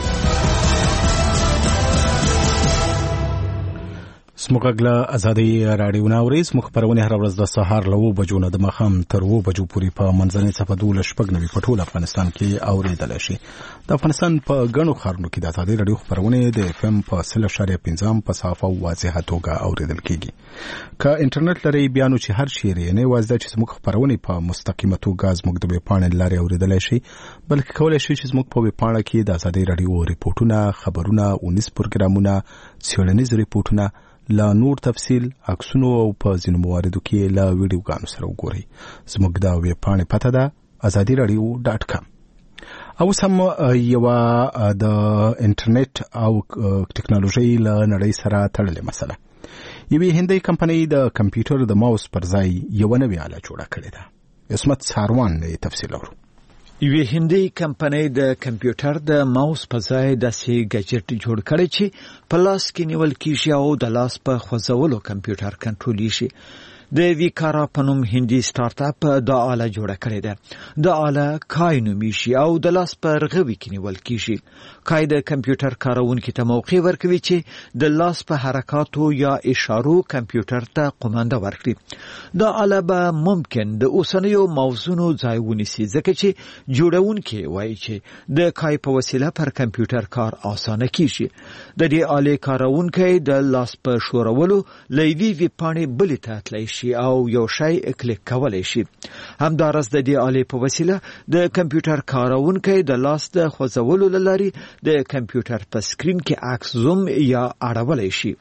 سموږ له ازادي راډیو نه اورئ. سموږ خپرونه هر ورځ د سهار له 9 بجو نه د ماښام تر 2 بجو پورې په منځنۍ صفحه 12 په ټول افغانستان کې اورېدلی شي. د افغانستان په ګڼو ښارونو کې د ازادي راډیو خپرونه د اف ام په 0.5 په صافه او واضحه توګه اورېدل کېږي. که انټرنیټ لرئ بیا نو چې هر شی نه یوازې چې زموږ خپرونه په مستقیمه توګه زموږ د ویبپاڼې له لارې اورېدلی شي، بلکې کولی شئ چې زموږ په ویبپاڼه کې د ازادي راډیو ریپورټونه، خبرونه، اونیز پروګرامونه، څېړنیز ریپورټونه، لا نور تفصیل، عکسونو او په ځینو مواردو کې لا ویډیوګانو سره وګورئ. زموږ د ویبپاڼې پته ده azadiراډیو.com. اوس هم یوه د انټرنیټ او ټکنالوژۍ له نړۍ سره تړلې مسله. یوې هندۍ کمپنۍ د کمپیوټر د ماوس پر ځای یوه نوې آله جوړه کړې ده. عصمت ساروان یې تفصیل اورو. یوې هندۍ کمپنۍ د کمپیوټر د ماوس په ځای داسې ګجټ جوړ کړی چې په لاس کې نیول کیږي او د لاس په خوځولو کمپیوټر کنټرولیږي. د ویکارا په نوم هندي سٹارټ اپ دا آله جوړه کړې ده. دا آله کای نومیږي او د لاس په رغوي کې نیول کیږي. کای د کمپیوټر کارونکو ته موقع ورکوي چې د لاس په حرکاتو یا اشارو کمپیوټر ته قومانده ورکړي. دا آله به ممکن د اوسنیو موضوعونو ځای ونیسي، ځکه چې جوړونکي وایي چې د کای په وسیله پر کمپیوټر کار اسانه کیږي. د دې آلې کارونکي د لاس په شورولو لوي ویبپاڼې بلې ته تللی شي او یو شی کلیک کولی شي. همدارس د دې آلې په وسیله د کمپیوټر کارونکي د لاس د خوځولو له لارې د کمپیوټر په سکرین کې عکس زوم یا اړولی شي.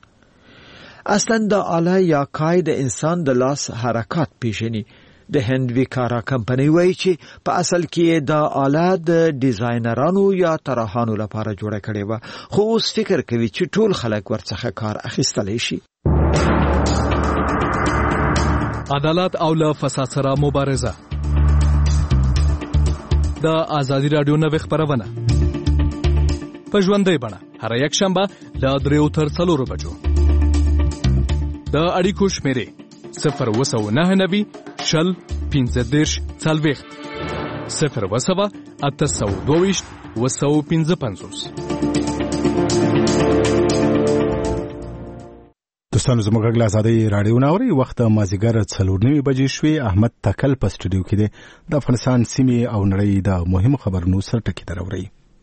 اصلا د آله یا کای د انسان د لاس حرکات پیژني. د هند ویکارا کمپنۍ وایي چې په اصل کې دا آله د ډیزاینرانو یا طراحانو لپاره جوړه کړې وه، خو اوس فکر کوي چې ټول خلک ورڅخه کار اخیستلی شي. عدالت او له فساد سره مبارزه. د آزادی رادیو نوې خبرونه په ژوندۍ بڼه هر یک شنبه له 3 تر 4 بجو. د اړیکو شمیرې 02990 شل 15 40 0 822 255. دوستانو زموږ غږ له آزادۍ راډیو نه اورئ. وخت مازدیګر 4:09 بجې شوې. احمد تکل په سټوډیو کې دی. د افغانستان سیمې او نړۍ د مهمو خبرونو سره ټکي دراوړي.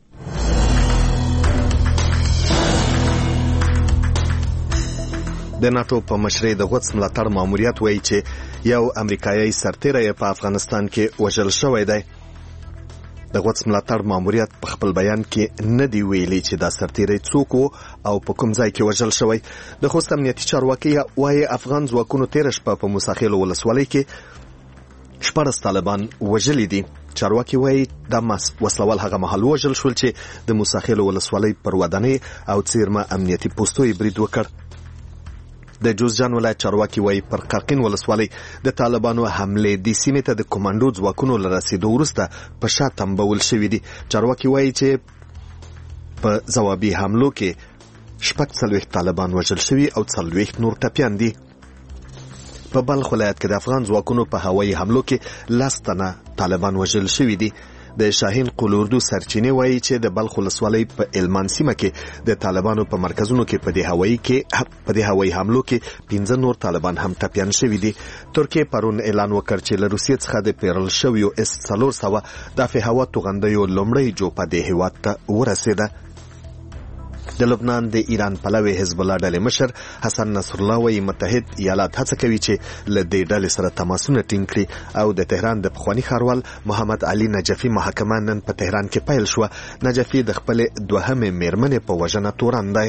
د ناتو په مشرۍ د غوڅ ملاتړ ماموریت وایي چې یو امریکایي سرتیری په افغانستان کې وژل شوی دی. د غوڅ ملاتړ ماموریت په خپل بیان کې نه دی ویلي چې دا سرتیری څوک و او په کوم ځای کې وژل شوی. د خوست امنیتي چارواکي وایي افغان ځواکونو تېره شپه په موساخېلو ولسوالۍ کې 14 طالبان وژلي دي. چارواکي وایي دا وسلوال هغه مهال وژل شول چې د موساخېلو ولسوالۍ پر ودانۍ او څیرمه امنیتي پوستو یې برید وکړ. د جوزجان ولایت چارواکي وایي پر قرقین ولسوالۍ د طالبانو حملې د سیمې ته د کمانډو ځواکونو له رسیدو وروسته په شا تمبول شوي دي. چارواکي وایي چې په ځوابي حملو کې 40 طالبان وژل شوي او 40 نور ټپیان دي. په بلخ ولایت کې د افغان ځواکونو په هوایي حملو کې 10 تنه طالبان وژل شوي دي. د شاهین قلوردو سرچینې وایي چې د بلخ ولسوالۍ په المان سیمه کې د طالبانو په مرکزونو کې په دې هوایي حملو کې 15 نور طالبان هم ټپیان شوي دي. ترکیه پرون اعلان وکړ چې له روسیې څخه د پیرل شویو S-400 دافع هوا توغندیو لومړی جوپه د هیواد ته ورسېده. د لبنان د ایران پلوي حزب الله ډلې مشر حسن نصر الله وایي متحد ایالات هڅه کوي چې له دې ډلې سره تماسونه ټینګ کړي. او د تهران د پخوانی ښاروال محمد علي نجفي محاکمه نن په تهران کې پیل شوه. نجفي د خپل دوهمې میرمنې په وژنه تورن دی.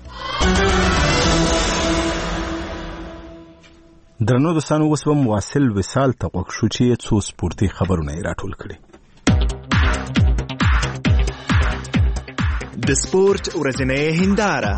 درنو دوستانو اوس به مواصل وصال ته غوږ شو چې څو سپورتي خبرونه یې راټول کړي. د سپورت ورځنۍ هنداره.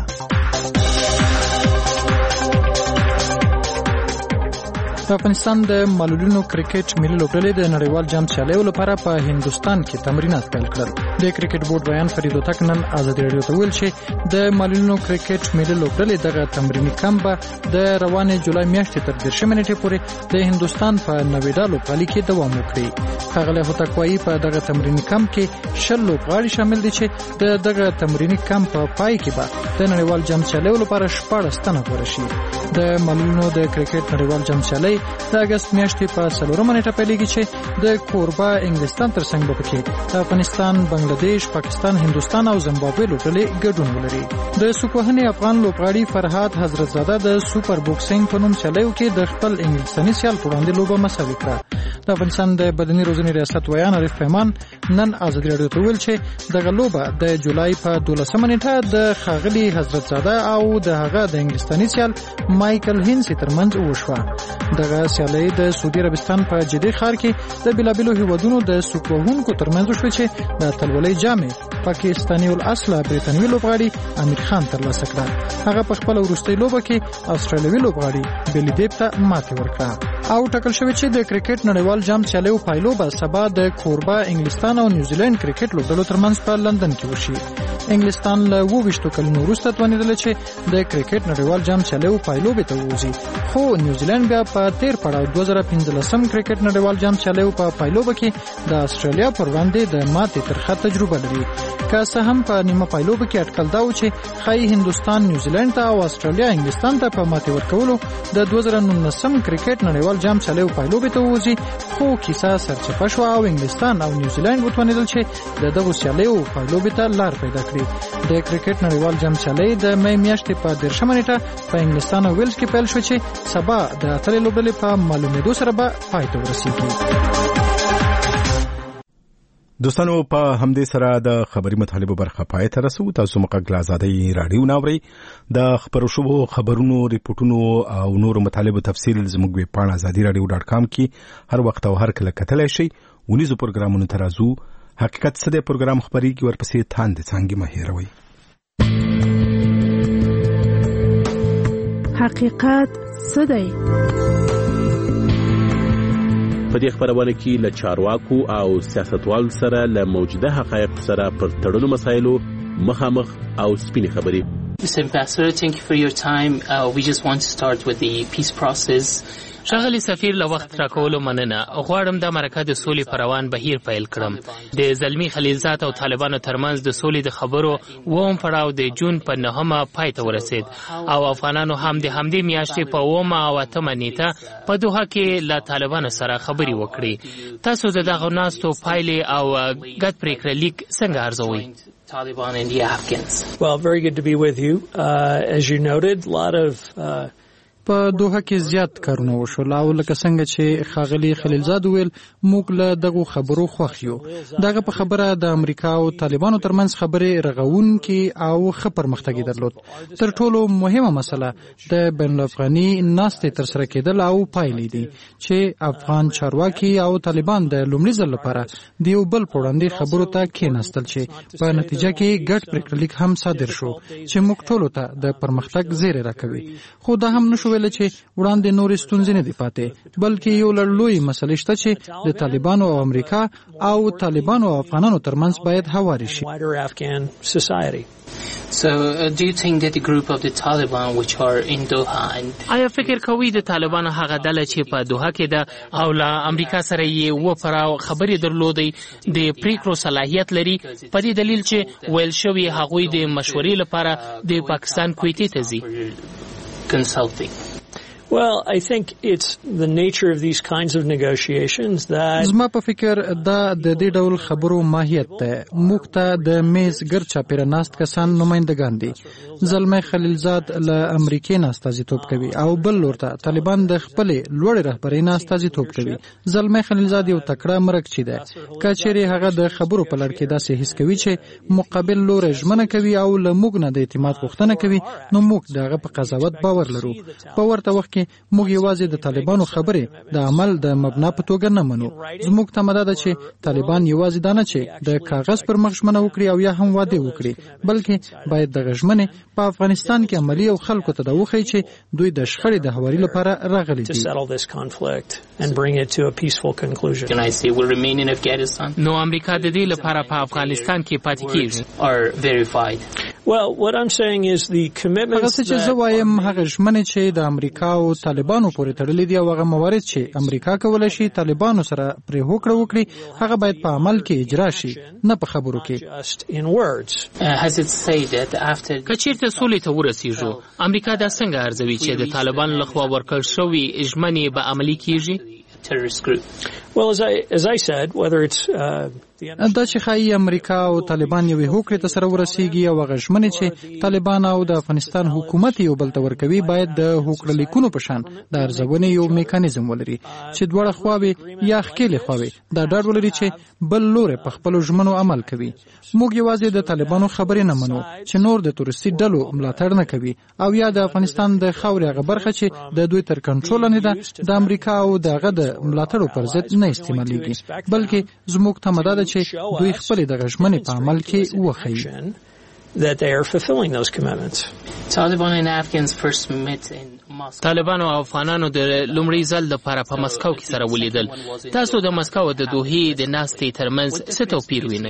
د افغانستان د معلولینو کرکټ ملي لوبډلې د نړیوال جام چالیو لپاره په هندستان کې تمرینات پیل کړل. د کرکټ بورډ بیان فرید وتک نن آزادي رادیو ته ویل چې د معلولینو کرکټ ملي لوبډلې دغه تمریني کمپ به د روانې جولای میاشتې تر 10 نیټې پورې د هندستان په نویډا لوبغالي کې دوام وکړي. ښاغلی هوتک وایي په دغه تمریني کمپ کې 10 لوبغاړي شامل دي چې دغه تمریني کمپ په پای کې به د نړیوال جام چالیو لپاره 14 تنه غوړه شي. د معلولینو د کرکټ نړیوال جام چالی د اگست میاشتې په 4 نیټه پیلېږي چې د کوربه انګلستان ترڅنګ به پکې افغانستان، بنگلاديش، پاکستان، هندوستان او زیمبابوې لوبډلې ګډون ولري. د سوکوهنې افغان لوبغاړي فرهاد حضرتزاده د سوپر بوکسینګ په نوم چالیو کې د خپل انګلستاني سیال په وړاندې لوبه مساوي کړه. د افغانستان د بدني روزنې ریاست ویان عارف پیمان نن آزادي رادیو ته ویل چې دغه لوبه د جولای په 12 نیټه د ښاغلي حضرتزاده او د هغه د انګلستاني سیال مایکل هینسي ترمنځ وشوه. دغه سیالي د سعودي عربستان په جدي ښار کې د بلابلو هیوادونو د سوکوهونکو ترمنځ وشوه چې د اتلولۍ جامې پاکستاني الاصله بریتانوي لوبغاړي امیر خان ترلاسه کړه. هغه په خپل وروستۍ لوبه کې استرالیوي لوبغاړي بیلی دیپ ته ماتې ورکړه. او ټاکل شوی چې د کرکټ نړیوال جام چالیو پایلو به سبا د کوربه انګلستان او نیوزیلند کرکټ لوبډلو ترمنځ په لندن کې وشي. انګلستان له 22 کلونو وروسته توانیدل چې د کرکټ نړیوال جام چالیو پایلو به ته وځي. خو نیوزیلند بیا په تیر پړاو 2015 کرکټ نړیوال جام چالیو په پایلو کې د استرالیا پر وړاندې د ماتې ترخه تجربه لري. که څه هم په نیمه پایلو کې اټکل دا و چې خای هندوستان نیوزیلند ته او استرالیا انګلستان ته په ماتې ورکولو د 2019 کرکټ نړیوال جام چالیو پایلو به ته وځي، خو کیسه سرچپه شوه او انګلستان او نیوزیلند وتوانیدل چې دغه چالیو پایلو به ته لار پیدا کړي. د کرکټ نړیوال جام چالی د مې میاشتې په 10 نیټه په انګلستان او ویلز کې پیل شو چې سبا د اتلې لوبډلې په معلومېدو سره به پای ته ورسیږي. دوستانو په همدې سره د خبري مطالبه برخه پای ته رسو. تاسو مقاله آزادۍ رادیو ناوړي د خبرو شوو خبرونو ریپورتونو او نور مطالبه تفصیل زموږ ویب پاڼه azadiradio.com کې هر وخت او هر کله کتلای شئ. ونیزو پروګرامونو ترازو حقیقت څه دی پروګرام خبري کې ورپسې تاند څنګه مهیروي. حقیقت څه دی؟ په دې خبرونه کې له چارواکو او سیاستوالو سره له موجوده حقایق سره پر تړلو مسایلو مخامخ او سپینې خبرې. Mr. Ambassador, thank you for your time. We just want to start with the peace process. ښاغلي سفیر له وخت راکولو مننه. غواړم دا مرکه د سولې په روان بهیر پیل کړم. د زلمی خلیلزاد او طالبانو ترمنځ د سولې د خبرو اووم پړاو د جون په 9 پای ته ورسید او افغانانو هم د همدې میاشتې په 9 او 8 نیټه په دوحه کې له طالبانو سره خبرې وکړې. تاسو د دغه ناستو پایلې او ګډ پریکړه لیک څنګه ارزوئ؟ Taliban and the Afghans. Well, very good to be with you. As you noted, a lot of په دوحه کې زیات کارونه وشول او لکه څنګه چې ښاغلي خلیلزاد ویل موږ له دغه خبرو خوښ یو. دغه په خبره د امریکا او طالبانو ترمنځ خبرې رغونکي او ښه پرمختګ درلود. تر ټولو مهمه مسله د بین الافغاني ناستې ترسره کېدل او پایلې دي چې افغان چارواکي او طالبان د لومړي ځل لپاره د یو بل په وړاندې خبرو ته کېناستل چې په نتیجه کې ګډ پریکړه لیک هم صادر شو چې موږ ټولو ته د پرمختګ زیری راکوي. خو دا هم نشو چې وړاندې نورې ستونزې نه دي پاتې بلکې یو لوی مسله شته چې د طالبانو او امریکا او طالبانو او افغانانو ترمنځ باید هواري شي. So, do you think that the group of the Taliban which are in Doha and آیا فکر کوي د طالبانو هغه ډله چې په دوحه کې ده او له امریکا سره یې و پړاو خبرې درلودې د پریکړو صلاحیت لري په دې دلیل چې ویل شوی هغوی د مشورې لپاره د پاکستان کویتې ته ځي؟ Consulting. Well, I think it's the nature of these kinds of negotiations that زما په فکر دا د دې ډول خبرو ماهیت ده. موږ ته د میز ګرد چاپیره ناست کسان نمائندگان دي. زلمی خلیلزاد له امریکې نه استازیتوب کوي او بل لور ته طالبان د خپلې لوړې رهبرۍ نه استازیتوب کوي. زلمی خلیلزاد یو تکړه مرکچی ده. که چیرې هغه د خبرو په لړ کې داسې حس کوي چې مقابل لور ژمنه کوي او له موږ نه د اعتماد غوښتنه کوي نو موږ دغه په قضاوت باور لرو. په ورته وخت موږ یوازې د طالبانو خبرې د عمل د مبنا په توګه نه منو. زموږ تمه ده چې طالبان یوازې دا نه چې د کاغذ پر مخ ژمنه وکړي او یا هم واده وکړي بلکې باید دغه ژمنې په افغانستان کې عملي او خلکو ته دا وښیي چې دوی د شخړې د هواري لپاره راغلي دي. نو امریکا د دې لپاره په افغانستان کې پاتې کیږي. Well, what I'm saying is the commitments چې زه وایم هغه ژمنې چې د امریکا او طالبانو پورې تړلې دي او هغه موارد چې امریکا کولای شي طالبانو سره پرې هوکړه وکړي هغه باید په عمل کې اجرا شي نه په خبرو کې. که چیرته سولې ته ورسیږو امریکا دا څنګه ارزوي چې د طالبانو لخوا ورکړل شوي ژمنې به عملي کیږي؟ Well, as I said, whether it's دا چې ښایي امریکا او طالبان یوې هوکړې ته سره ورسیږي او هغه ژمنې چې طالبان او د افغانستان حکومت یو بل ته ورکوي باید د هوکړه لیکونو په شان د ارزونې یو میکانیزم ولري چې دواړه خواوې یا ښکېلې خواوې دا ډاډ ولري چې بل لوري په خپلو ژمنو عمل کوي. موږ یوازې د طالبانو خبرې نه منو چې نور د تورستي ډلو ملاتړ نه کوي او یا د افغانستان د خاورې هغه برخه چې د دوی تر کنټرول نه ده د امریکا او دغه د ملاتړو پر ضد نه استعمالېږي بلکې زموږ تمه ده چې دوی خپل د غشمنې په عمل کې وښیي. That they are fulfilling those commitments. طالبان او افغانانو د لومړي ځل لپاره په مسکو کې سره ولیدل. تاسو د مسکو او د دوحې د ناستې ترمنځ څه توپیر وینئ؟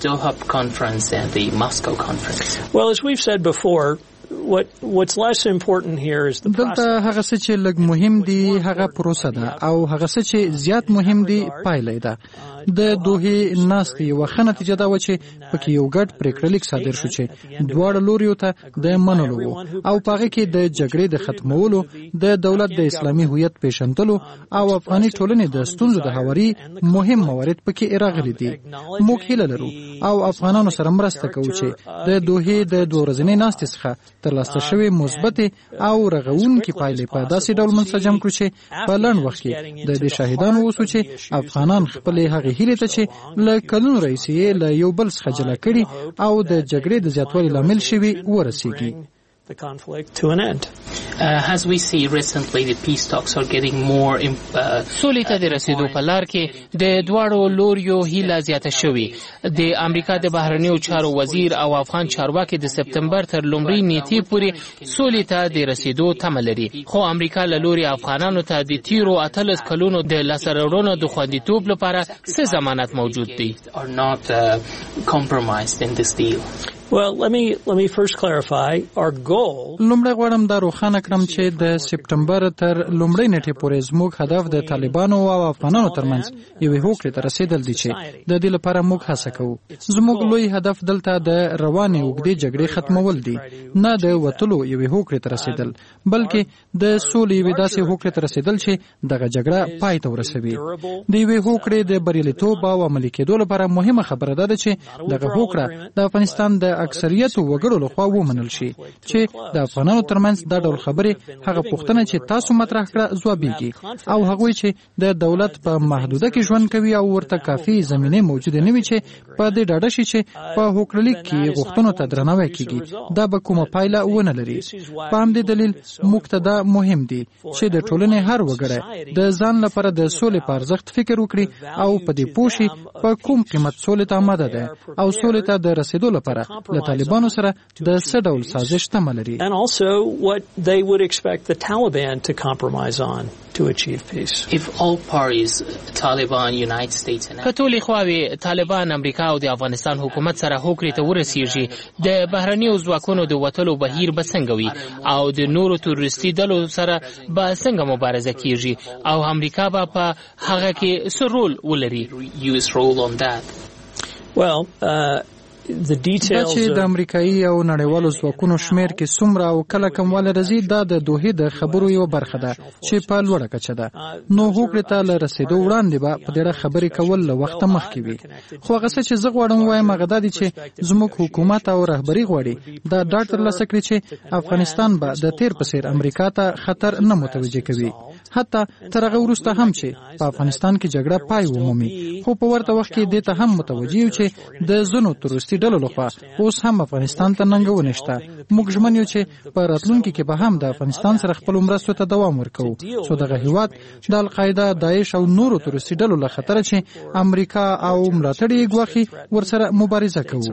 Well, as we've said before, what's less important here is the process. دلته هغه څه چې لږ مهم دي هغه پروسه ده او هغه څه چې زیات مهم دي پایله ده. د دوحې ناستې یوه ښه نتیجه دا وه چې پکې یو ګډ پریکړه لیک صادر شو چې دواړه لوریو ته د منلو و او په هغې کې د جګړې د ختمولو د دولت د اسلامي هویت پیژندلو او افغاني ټولنې د ستونزو د هواري مهم موارد پکې راغلي دي. موږ هیله لرو او افغانانو سره مرسته کوو چې د دوحې د 2 ورځنۍ ناستې څخه ترلاسه شوې مثبتې او رغونکې پایلې په داسې ډول منسجم کړو چې په لنډ وخت کې د دې شاهدان اوسو چې افغانان خپلې هغې هیلې ته چې له کلونو راهیسې له یو بل څخه جلا کړي او د جګړې د زیاتوالي لامل شوي ورسیږي. the conflict to an end. As we see recently, the peace talks are getting more. سولې ته د رسیدو په لار کې د دواړو لوریو هیله زیاته شوې. د امریکا د بهرنیو چارو وزیر او افغان چارواکي د سپتمبر تر لومړۍ نیټې پورې سولې ته د رسیدو تمه لري. خو امریکا له لوري افغانانو ته د تیرو 18 کلونو د لاسته راوړنو د خوندیتوب لپاره څه ضمانت موجود دی؟ Well, let me first clarify our goal. لومړی غواړم دا روښانه کړم چې د سپتمبر تر لومړۍ نیټې پورې زموږ هدف د طالبانو او افغانانو ترمنځ یوې هوکړې ته رسیدل دي چې د دې لپاره موږ هڅه کوو. زموږ لوی هدف دلته د روانې اوږدې جګړې ختمول دي، نه د وتلو یوې هوکړې ته رسیدل، بلکې د سولې یوې داسې هوکړې ته رسیدل چې دغه جګړه پای ته ورسوي. د یوې هوکړې د بریالیتوب او عملي کېدو لپاره مهمه خبره ده چې دغه هوکړه د افغانستان د اکثریت وګړو لخوا ومنل شي چې د افغانانو ترمنځ دا ډول خبرې هغه پوښتنه چې تاسو مطرح کړه ځوابېږي، او هغوی چې د دولت په محدوده کې ژوند کوي او ورته کافي زمینه موجوده نه وي چې په دې ډاډه شي چې په هوکړلیک کې غوښتنو ته درناوی کیږي، دا به کومه پایله ونه لري. په همدې دلیل موږ ته دا مهم دي چې د ټولنې هر وګړی د ځان لپاره د سولې په ارزښت فکر وکړي او په دې پوه شي په کوم قیمت سولې ته آماده ده او سولې ته د رسیدو لپاره له طالبانو سره د څه ډول سازش تمه لري. And also what they would expect the Taliban to compromise on to achieve peace. If all parties, Taliban, United States and کټولې خواوې طالبان امریکا او د افغانستان حکومت سره هوکړې ته ورسیږي، د بهرنیو ځواکونو د وتلو بهیر به څنګه وي او د نورو تروریستي ډلو سره به څنګه مبارزه کیږي او امریکا به په هغه کې څه رول ولري؟ US role on that. Well, the details چې د امریکایي او نړیوالو ځواکونو شمیر کې څومره او کله کمواله راځي دا د دوحې د خبرو یو برخه ده چې په لوړه کچه ده. نو هوکړې ته له رسیدو وړاندې به په ډېره خبرې کول له وخته مخکې وي. خو هغه څه چې زه غواړم وایم هغه دا دي چې زموږ حکومت او رهبري غواړي دا ډاډ ترلاسه کړي چې افغانستان به د تیر په څیر امریکا ته خطر نه متوجه کوي، حتی تر هغه وروسته هم چې په افغانستان کې جګړه پای ومومي. خو په ورته وخت کې دې ته هم متوجه یو چې د ځینو تروریستي ډلو لخوا اوس هم افغانستان ته ننګونې شته. موږ ژمن یو چې په راتلونکي کې به هم د افغانستان سره خپلو مرستو ته دوام ورکوو څو دغه هیواد د القاعده، داعش او نورو تروریستي ډلو له خطره چې امریکا او ملاتړ یې ګواښي ورسره مبارزه کوو.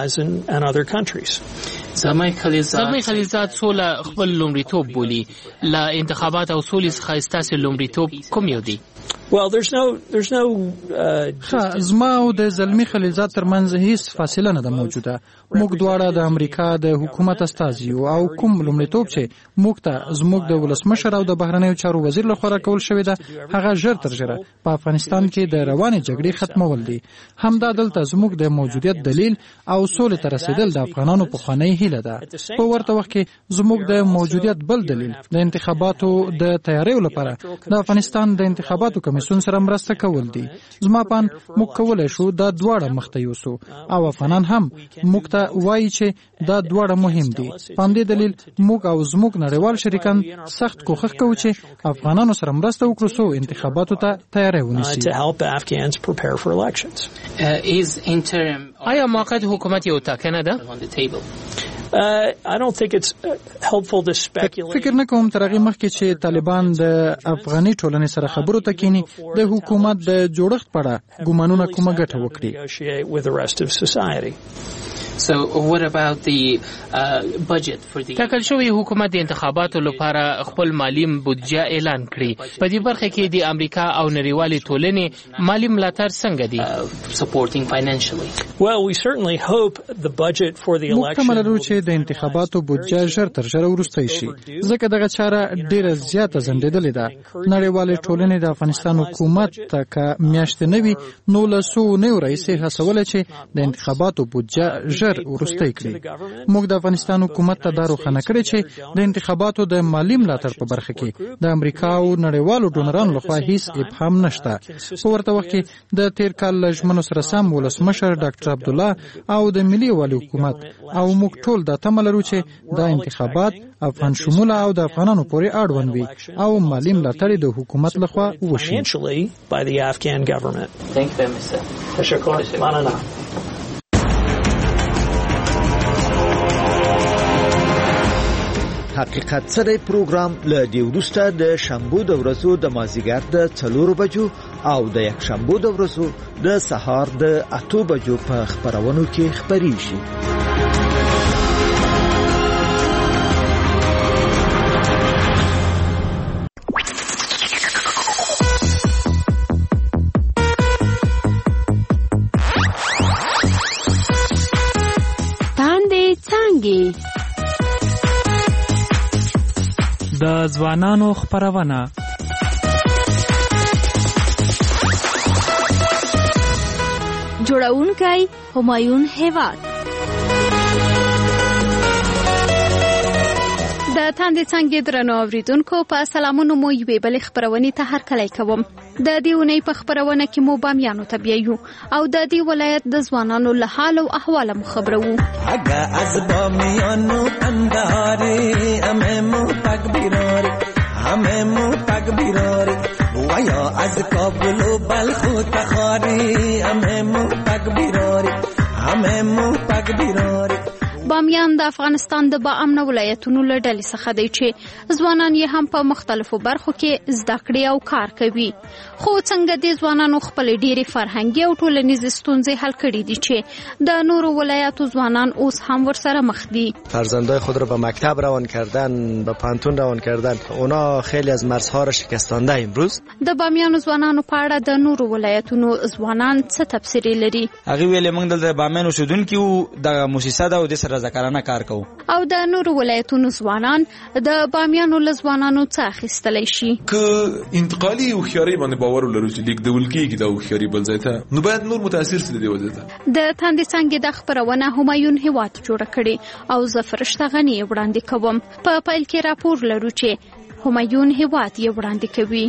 زلمی خلیلزاد سوله خپل لومړیتوب بولي. له انتخابات او سولې څخه ستاسې لومړیتوب کوم یو دی؟ Well, there's no زما او د زلمی خلیلزاد ترمنځ هیڅ فاصله نه ده موجوده. موږ دواړه د امریکا د حکومت استازي او کوم لومړیتوب چې موږ ته زموږ د ولسمشر او د بهرنیو چارو وزیر لخوا راکول شوی ده هغه ژر تر ژره په افغانستان کې د روانې جګړې ختمول دي. همدا دلته زموږ د موجودیت دلیل او سولې ته رسیدل د افغانانو پخوانۍ هیله ده. په ورته وخت کې زموږ د موجودیت بل دلیل د انتخاباتو د تیاریو لپاره د افغانستان د انتخاباتو کمیسیون سره مرسته کول دي. زما پان موږ کولای شو دا دواړه مخته یوسو او افغانان هم موږ ته وایي چې دا دواړه مهم دي. په همدې دلیل موږ او زموږ نړیوال شریکان سخت کوښښ کوو چې افغانانو سره مرسته وکړو څو انتخاباتو ته تیاری ونیسي. آیا موقت حکومت یو ټاکنه ده؟ I don't think it's helpful to speculate. فکر نه کوم تر هغه مخکې چې طالبان د افغاني ټولنې سره خبرو ته کینی د حکومت د جوړښت په اړه ګومانونه کومه ګټه وکړي. So what about the budget for the ټاکل شوی حکومت د انتخاباتو لپاره خپل مالی بودجه اعلان کړي. په دې برخه کې د امریکا او نړیوالې ټولنې مالی ملاتړ څنګه دی؟ supporting financially. Well, we certainly hope the budget for the election. موږ تمه لرو چې د انتخاباتو بودجه ژر تر ژره وروستی شي ځکه دغه چاره ډیره زیاته ځنډېدلې ده. نړیوالې ټولنې د افغانستان حکومت ته که میاشتې نه وي نو له څو اونیو راهیسې هڅوله چې د انتخاباتو بودجه ژر ورستی کړي. موږ د افغانستان حکومت ته دا روښانه کړې چې د انتخاباتو د مالی ملاتړ په برخه کې د امریکا او نړیوالو ډونرانو لخوا هیڅ ابهام نشته. په ورته وخت کې د تیر کال له ژمنو سره سم ولسمشر ډاکټر عبدالله او د ملي یووالي حکومت او موږ ټول دا تمه لرو چې دا انتخابات افغان شموله او د افغانانو پورې اړوند وي او مالی ملاتړ د حکومت لخوا وشي. حقیقت سره پروګرام له دې وروسته د شنبو د ورځو د مازدیګر د 4 بجو او د یک شنبو د ورځو د سهار د 8 بجو په خبرونو کې خبريږي. د ځوانانو خبرونه جوړونکی همایون هیواد. د تاندې څنګه درنو اوریدونکو په سلامونو مو یوې بل خبرونه ته هرکلی کوم. د دې ونې په خبرونه کې مو بامیانو ته بیایو او د دې ولایت د ځوانانو له حال او احوال مو خبرو. اگه از بامیانو انداره هممو تکبیراری هممو تکبیراری ویا از کابل و بلخ و تخاری هممو تکبیراری هممو تکبیراری. بامیان د افغانستان د باامن ولایتونو له ډلې څخه دی چې ځوانان یې هم په مختلفو برخو کې زده کړې او کار کوي. خو څنګه د ځوانانو خپل ډېری فرهنګي او ټولنیزې ستونزې حل کړي دي چې د نورو ولایتو ځوانان اوس هم ورسره مخ دي. فرزندای خود را به مکتب روان کردن، به پانتون روان کردن، اونا خیلی از مرزها را شکستانده امروز. د بامیانو ځوانانو په اړه د نورو ولایتونو ځوانان څه تبصرې لري؟ هغه ویلې موږ د بامیان اوسیدونکو د مؤسسه د ذکرانه کار کوو او د نورو ولایتونو ځوانان د بامیانو له ځوانانو څخه اخیستلی شي. که انتقالي هوښیارۍ باندې باور ولرو چې لیکدول کېږي دا هوښیاري بل ځای ته، نو باید نور متاثر سي د دې وجه ته. د تاندې څنګه د خبرونه همایون هیواد جوړه کړي او زه فرشته غني وړاندې کوم. په پیل کې راپور لرو چې همایون هیواد یې وړاندې کوي.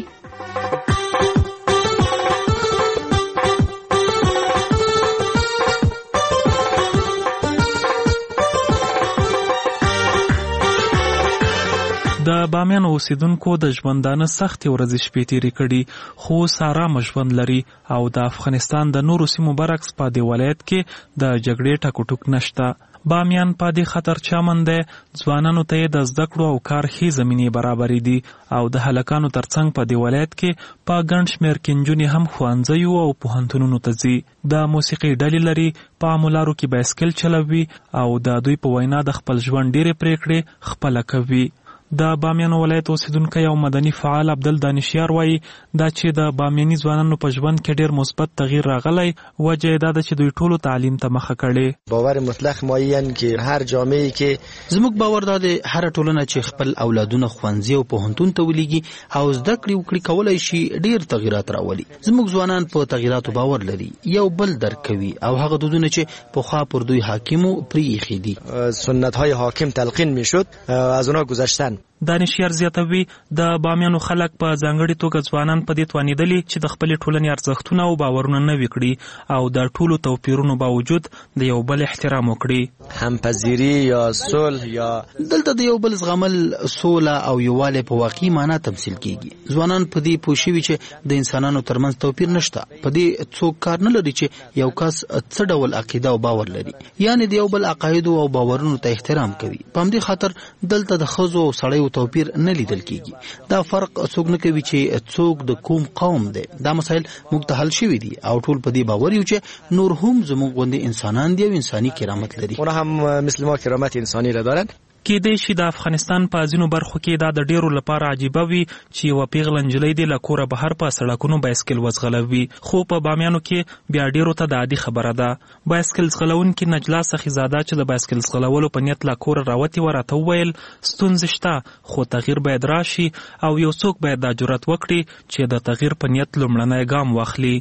د بامیان اوسیدونکو د ژوندانه سختې ورځې شپې تېرې کړي خو آرام ژوند لري او د افغانستان د نورو سیمو برعکس په دې ولایت کې د جګړې ټکوټوک نشته. بامیان په دې خطر چمن دی. ځوانانو ته د زده کړو او کار ښې زمینې برابرې دي او د هلکانو ترڅنګ په دې ولایت کې په ګڼ شمېر کې نجونې هم ښوونځیو او پوهنتونونو ته ځي. د موسیقي ډلې لري، په عامو کې بایسکل چلوي او د دوی په وینا د خپل ژوند ډېرې پریکړې خپله کوي. د بامیان ولایت اوسیدونکی او مدني فعال عبدل دانشیار وایي دا چې د بامیاني ځوانانو په ژوند کې ډېر مثبت تغییر راغلی، وجه یې دا ده چې دوی ټولو تعلیم ته مخه کړې. باور مطلق معین کې هر جامعه کې زموږ باور دا دی هر ټولنه چې خپل اولادونه ښوونځي او پوهنتون ته ولېږي او زده کړې وکړي کولی شي ډېر تغییرات راولي. زموږ ځوانان په تغییراتو باور لري، یو بل درک کوي او هغه دودونه چې پخوا پر دوی حاکمو پرې ایښي دي. سنت‌های حاکم تلقین میشد از اونا گذشتن. دانشیار زیاتوي د بامیانو خلک په ځانګړي توګه ځوانان په دې توانېدلي چې د خپلې ټولنې ارزښتونه او باورونه نوي کړي او د ټولو توپیرونو باوجود د یو بل احترام وکړي. همپذیری یا صلح یا دلته د یو بل زغمل، سوله او یووالی په واقعي معنا تمثیل کیږي. ځوانان په دې پوه شوي چې د انسانانو ترمنځ توپیر نشته. په دې څوک کار نه لري چې یو کس څه ډول عقیده او باور لري، یعنی د یو بل عقایدو او باورونو ته احترام کوي. په همدې خاطر دلته د ښځو او سړیو توپیر نه لیدل کیږي. دا فرق څوک نه کوي چې څوک د کوم قوم دی. دا مسایل موږ ته حل شوي دي او ټول په دې باور یو چې نور هم زموږ غوندې انسانان دي او انساني کرامت لري. اونا هم مثل ما کرامت انسانی را دارن. کېدای شي د افغانستان په ځینو برخو کې دا د ډیرو لپاره عجیبه وي چې یوه پیغله نجلۍ دې له کوره بهر په سړکونو بایسکل وځغلوي، خو په بامیانو کې بیا ډیرو ته د عادي خبره ده. بایسکل ځغلونکي نجلا سخیزاده چې د بایسکل ځغلولو په نیت له کوره راوتې وه راته وویل ستونزې شته خو تغییر باید راشي او یو څوک باید دا جرأت وکړي چې د تغییر په نیت لومړنی ګام واخلي.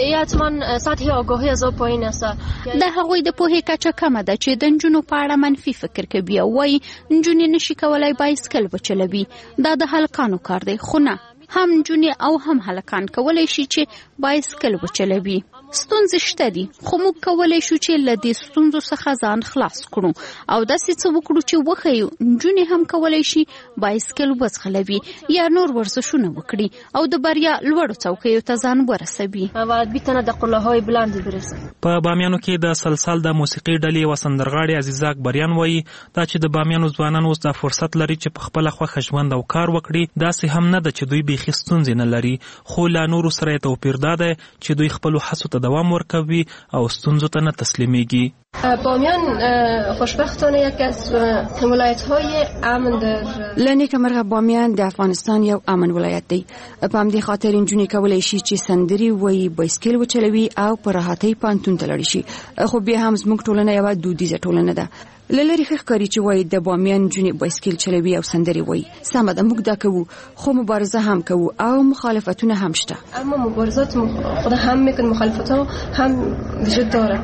د هغوی د پوهې کچه کمه ده چې د نجونو په اړه منفي فکر کوي او وایي نجونې نشي کولای بایسکل وچلوي. دا د هلکانو کار دی، خو نه، هم نجونې او هم هلکان کولی شي چې بایسکل وچلوي. ستونزې شته دي خو موږ کولی شو چې له دې ستونزو څخه ځان خلاص کړو او داسې څه وکړو چې وښیو نجونې هم کولی شي بایسکل وځغلوي یا نور ورزشونه وکړي او د بریا لوړو څوکیو ته ځان ورسوي. باید بیتونه د قله‌های بلندی برسه. په بامیانو کې د سلسال د موسیقي ډلې و سندرغاړي عزیزا اکبریان وایي دا چې د بامیانو ځوانان اوس دا فرصت لري چې په خپله خوښه ژوند او کار وکړي داسې هم نه ده چې دوی بیخي ستونزې نه لري خو له نورو سره یې توپیر دا دی چې دوی خپلو هڅو ته دوام ورکوي او ستونزو ته نه تسلیمیږي. بامیان خوشبختانه یکی از ولایت‌های امن در لنیکه مرغه بامیان د افغانستان یو امن ولایت دی. په همدې خاطر نجونې کولی شي چې سندري وایي بایسکل وچلوي او په راحتۍ پوهنتون ته لاړ شي. خو بیا هم زموږ ټولنه یوه دودیزه ټولنه ده. لری ښه ښکاري چې وایي د بامیان نجونې بایسکل چلوي او سندري وایي. سمه ده موږ دا کوو خو مبارزه هم کوو او مخالفتونه هم شته. اما مبارزات خود هم میکنه مخالفتها هم وجود داره.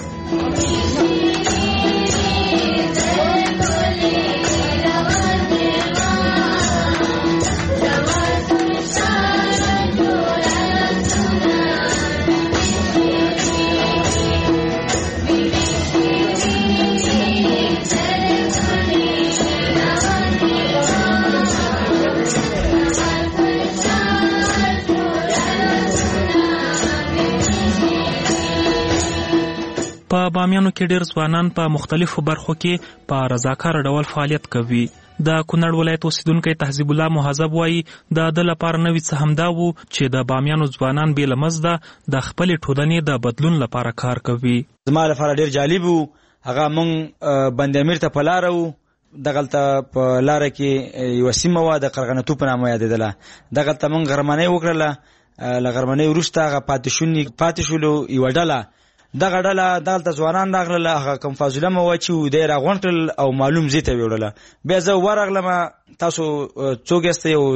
په بامیانو کې ډېر ځوانان په مختلفو برخو کې په رضاکاره ډول فعالیت کوي. د کونړ ولایت اوسیدونکی تهذیب الله مهذب وایي د ده لپاره نوي څه همدا و چې د بامیانو ځوانان بې له مزده د خپلې ټولنې د بدلون لپاره کار کوي. زما لپاره ډېر جالب و. هغه موږ بند امیر ته په لاره و. دغلته په لاره کې یوه سیمه وه د قرغنتو په نامه یادېدله. دغلته موږ غرمنۍ وکړله. له غرمنۍ وروسته هغه پاتې شولو یوه ډله. دغه ډله دلته ځوانان راغلله. هغه کوم فاضله مو وه چې دی راغونډ کړل او معلوم ځای ته ویوړله. بیا زه ورغلم تاسو څوک یاستئ او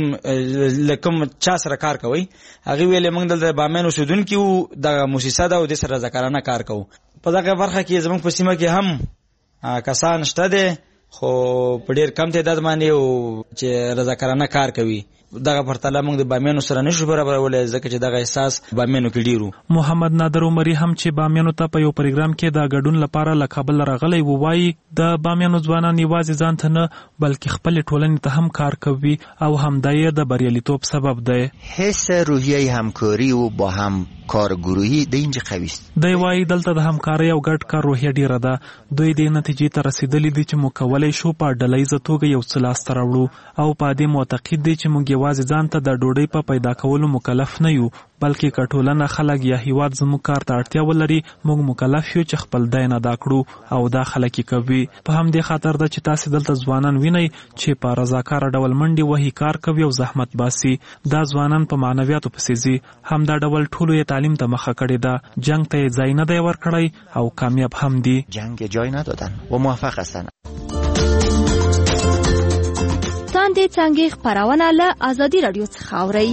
له کوم چا سره کار کوئ؟ هغې ویلې موږ دلته بامیان اوسېدونکي وو دغه موسسه ده او دې سره رضاکارانه کار کوو. په دغه برخه کې زموږ په سیمه کې هم کسان شته دی خو په ډېر کم تعداد باندې او چې رضاکارانه کار کوي. دغه پرتله موږ د بامیانو سره نشو برابرولی ځکه چې دغه احساس بامیانو کې ډېر و. محمد نادر عمري هم چې بامیانو ته په یو پروګرام کې د ګډون لپاره له کابل راغلی و وایي د بامیانو ځوانان یوازې ځان ته نه بلکې خپلې ټولنې ته هم کار کوي او همدا یې د بریالیتوب سبب دی. حس روحیه همکاری و با هم کار گروهی د اینجا قوي است. دی وایي دلته د همکارۍ او ګډ کار روحیه ډیره ده. دوی دې نتیجې ته رسیدلي دي چې موږ کولی شو په ډلهییزه توګه یو څه لاسته راوړو او په دې معتقد دي چې موږ یوازې ځان ته د ډوډۍ په پیدا کولو مکلف نه یو بلکې که ټولنه خلک یا هیواد زموږ کار ته اړتیا ولري موږ مکلف یو چې خپل دین ادا کړو او دا خلک یې کوي. په همدې خاطر ده چې تاسې دلته ځوانان وینئ چې په رضاکاره ډول منډې وهي کار کوي او زحمت باسي. دا ځوانان په معنویاتو پسې ځي. همدا ډول ټولو یې تعلیم ته مخه کړې ده. جنګ ته یې ځای نه دی ورکړی او کامیاب هم دي. جنگ جای ندادن و موفق هستن. تاندې څنګه خبرونه له ازادي رادیو څخه اورئ.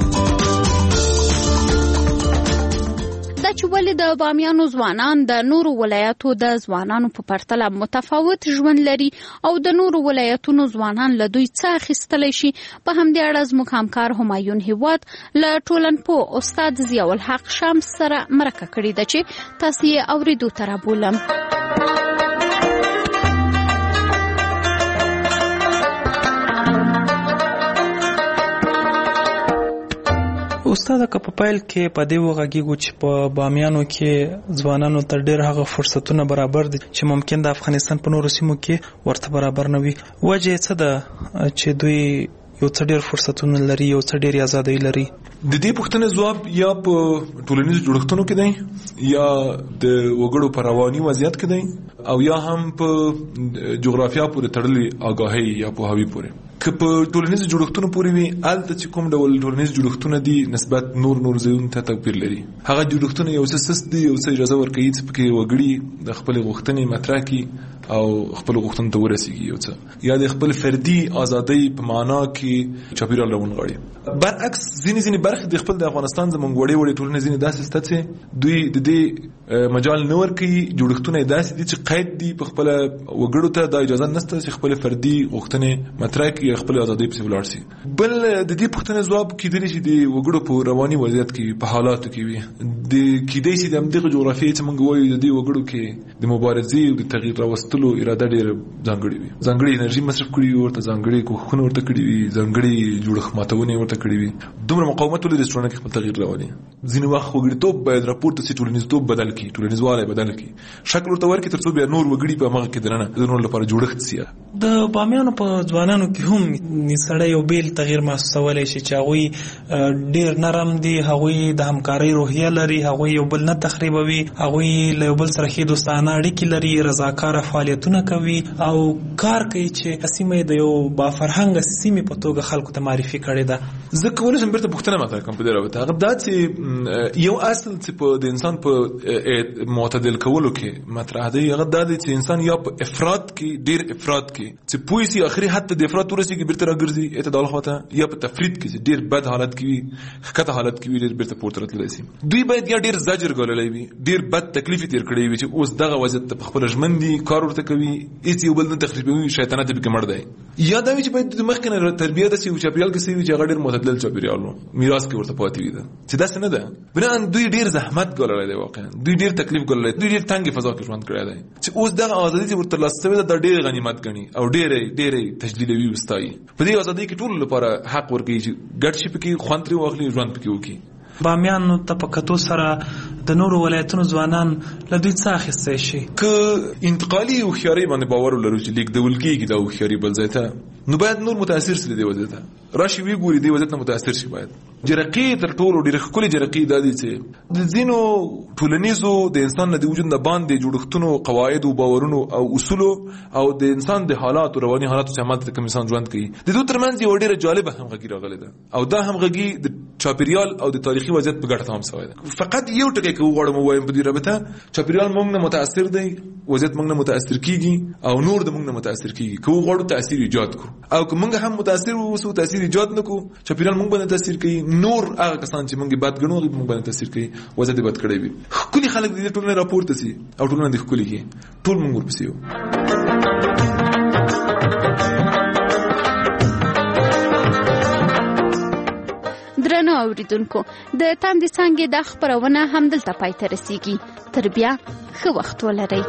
دا چې ولې د بامیانو ځوانان د نورو ولایتو د ځوانانو په پرتله متفاوت ژوند لري او د نورو ولایتونو ځوانان له دوی څه اخیستلی شي په همدې اړه زموږ همکار همایون هیواد له ټولنپوه استاد ضیاءالحق شمس سره مرکه کړې ده چې تاسو یې اورېدو ته رابولم. استاد که په پیل کې په دې وغږیږو چې په بامیانو کې ځوانانو ته ډېر هغه فرصتونه برابر دي چې ممکن د افغانستان په نورو سیمو کې ورته برابر نه وي. وجه یې څه ده چې دوی یو څه ډېر فرصتونه لري یو څه ډېرې ازادۍ لري؟ د دې پوښتنې ځواب یا په ټولنیزو جوړښتونو کې دی یا د وګړو په رواني وضعیت کې دی او یا هم په جغرافیا پورې تړلې آګاهۍ یا پوهاوي پورې. که په ټولنیزو جوړښتونو پورې وي هلته چې کوم ډول ټولنیز جوړښتونه دي نسبت نور ځایونو ته توپیر لري. هغه جوړښتونه یو څه سست دي یو څه اجازه ورکوي چې پکې وګړي د خپلې غوښتنې مطرح کړي او خپلو غوښتنو ته ورسېږي یو څه یا د خپل فردي ازادۍ په معنا کې چاپېریال راونغاړي. برعکس ځینې برخې د خپل د افغانستان زموږ وړې ټولنې ځینې داسې شته چې دوی د دې مجال نه ورکوي. جوړښتونه یې داسې دي چې قید دي په خپله وګړو ته دا اجازه نشته چې خپلې فردي غوښتنې مطرح کړي کې خپل ازادي په ولاړ شي. بل د دې پوښتنې ځواب کیدلی شي د وګړو په رواني وضعیت کې په حالاتو کې وي د کیدای شي د همدغه جغرافیې چې موږ وایو د دې وګړو کې د مبارزې او د تغییر راوستلو اراده ډېر ځانګړې وي, ځانګړې انرژي مصرف کړې وي, ورته ځانګړې کوښښونه ورته کړې وي, ځانګړې جوړښت ماتونې ورته کړې وي, دومره مقاومت ولري چې ټولنه کې خپل تغییر راولي. ځینې وخت وګړیتوب باید راپورته شي, ټولنیزتوب بدل کړي, ټولنیزوالی بدل کړي, شکل ورته ورکړي تر څو بیا نور وګړي په هغه کې دننه د نور لپاره جوړښت سي. د بامیانو په ځوانانو کې هم سړی یو بیل تغییر محسوسولی شي چې هغوی ډېر نرم دي, هغوی د همکارۍ روحیه لري, هغوی یو بل نه تخریبوي, هغوی له یو بل سره ښې دوستانه اړیکې لري, رضاکاره فعالیتونه کوي او کار کوي چې سیمه د یو بافرهنګه سیمې په توګه خلکو ته معرفي کړې ده. زه کولی شم بیرته پوښتنه مطرح کړم په دې رابطه. هغه دا چې یو اصل چې په د انسان په معتدل کولو کې مطرح دی, هغه دا دی چې انسان یا په افراط کې ډېر افراط کې چې پوه شي اخري حتی د افراط ورسېږي بیرته راګرځي اعتدال خواته, یا په تفرید کې چې ډېر بد حالت کې وي, ښکته حالت کې وي, ډېر بیرته پورته راتللی شي. دوی باید یا ډېر زجر ګاللی وي, ډېر بد تکلیف یې تېر کړی وي چې اوس دغه وضعیت ته په خپله ژمن دي, کار ورته کوي, هېڅ یو بل نه تخریبوي, شیطانت یې پکې مړ دی. یا دا وي چې باید د مخکې نه تربیه داسې یو چاپېریال کې سوي چې هغه ډېر معتدل چاپېریال و, میراث کې ورته پاتې وي ده چې داسې نه ده. بناً دوی ډېر زحمت ګاللی دی, واقعا دوی ډېر تکلیف ګاللی, دوی ډېر تنګې فضا کې ژوند کړی دی چې اوس دغه ازادي چې ورته ترلاسه شوې ده دا ډېر غنیمت ګڼي او ډېرې تجلیلوي وستایي. په دې ازادۍ کې ټولو لپاره حق ورکوي چې ګډ شي پکې, خوند ترې واخلي, ژوند پکې وکړي. بامیانو ته په کتو سره د نورو ولایتونو ځوانان له دوی څه اخیستی شي؟ که انتقالي هوښیارۍ باندې باور ولرو چې لیږدول کېږي دا هوښیاري بل ځای ته, نو باید نور متاثر شي دې وضعیت ته, راشي وی ګوري دې وضعیت نه متاثر شي. باید جرقې تر ټولو ډېرې ښکلې جرقې دا دي چې د ځینو ټولنیزو د انسان د وجود نه باندې جوړښتونو, قواعدو, باورونو او اصولو او د انسان د حالاتو, رواني حالاتو چې همالته کوم انسان ژوند کوي, د دوی ترمنځ یوه ډېره جالبه همغږي راغلې ده او دا همغږي د چاپېریال او د تاریخي وضعیت په ګټه تمام شوی ده. فقط یو ټکی که وغواړم ووایم په دې رابطه, چاپېریال موږ نه متاثر دی, وضعیت موږ نه متاثر کېږي او نور د موږ نه متاثر کېږي. که وغواړو تاثیر ایجاد کړو او که موږ هم متاثر واوسو, تاثیر ایجاد نه کړو, چاپېریال موږ باندې تاثیر کوي, نور هغه کسان چې موږ بد ګڼو موږ باندې تاثیر کوي, وضعیت یې بد کړی وي. ښکلي خلک د دې ټولنې راپورته شي او ټولنه دې ښکلي کړي, ټول موږ ورپسې یو. درنو اوریدونکو, د تاندې څانګې دا خپرونه همدلته پای ته رسیږي. تر بیا ښه وخت ولرئ.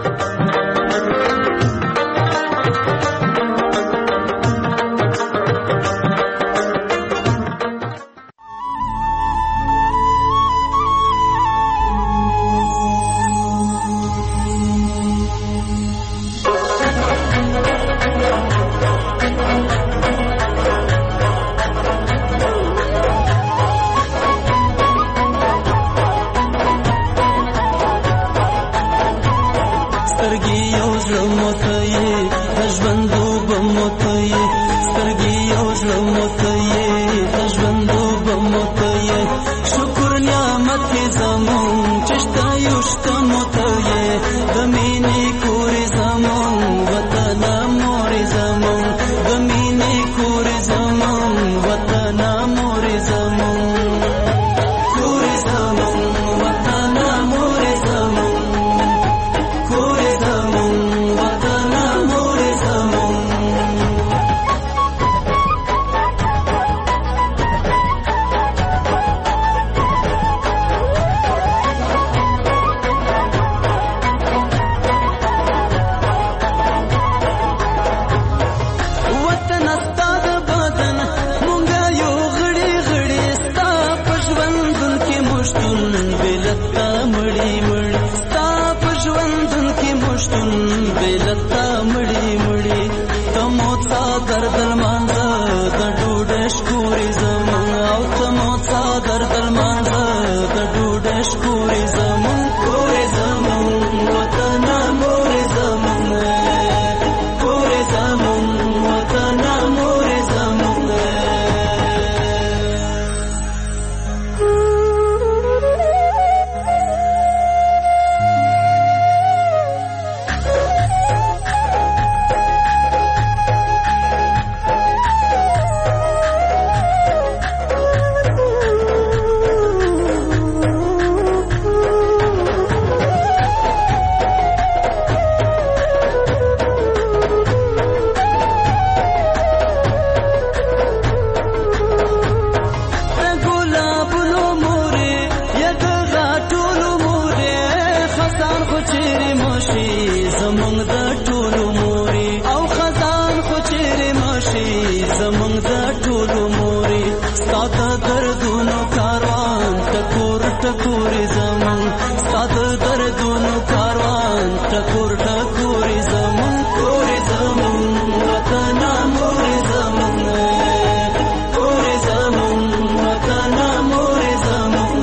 ټکور زمون ستاد دردونو کاروان ټکور ټکور زمون کور زمون وطن مور زمون کور زمون وطن مور زمون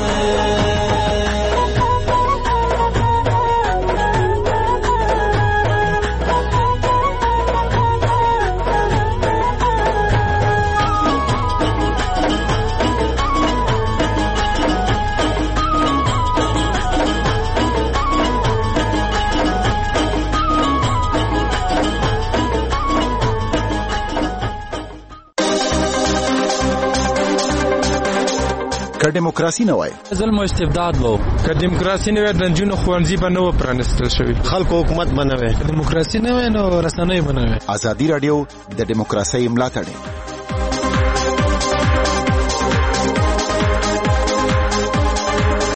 که دیموکراسي نه وای ظلم او استبداد وو که دیموکراسي نه وای د جنونو خوانځي به نه و پرانستل شوی خلکو حکومت بنوي دیموکراسي نه وای نو رسنۍ بنوي ازادي رادیو د دیموکراسي ملاتړ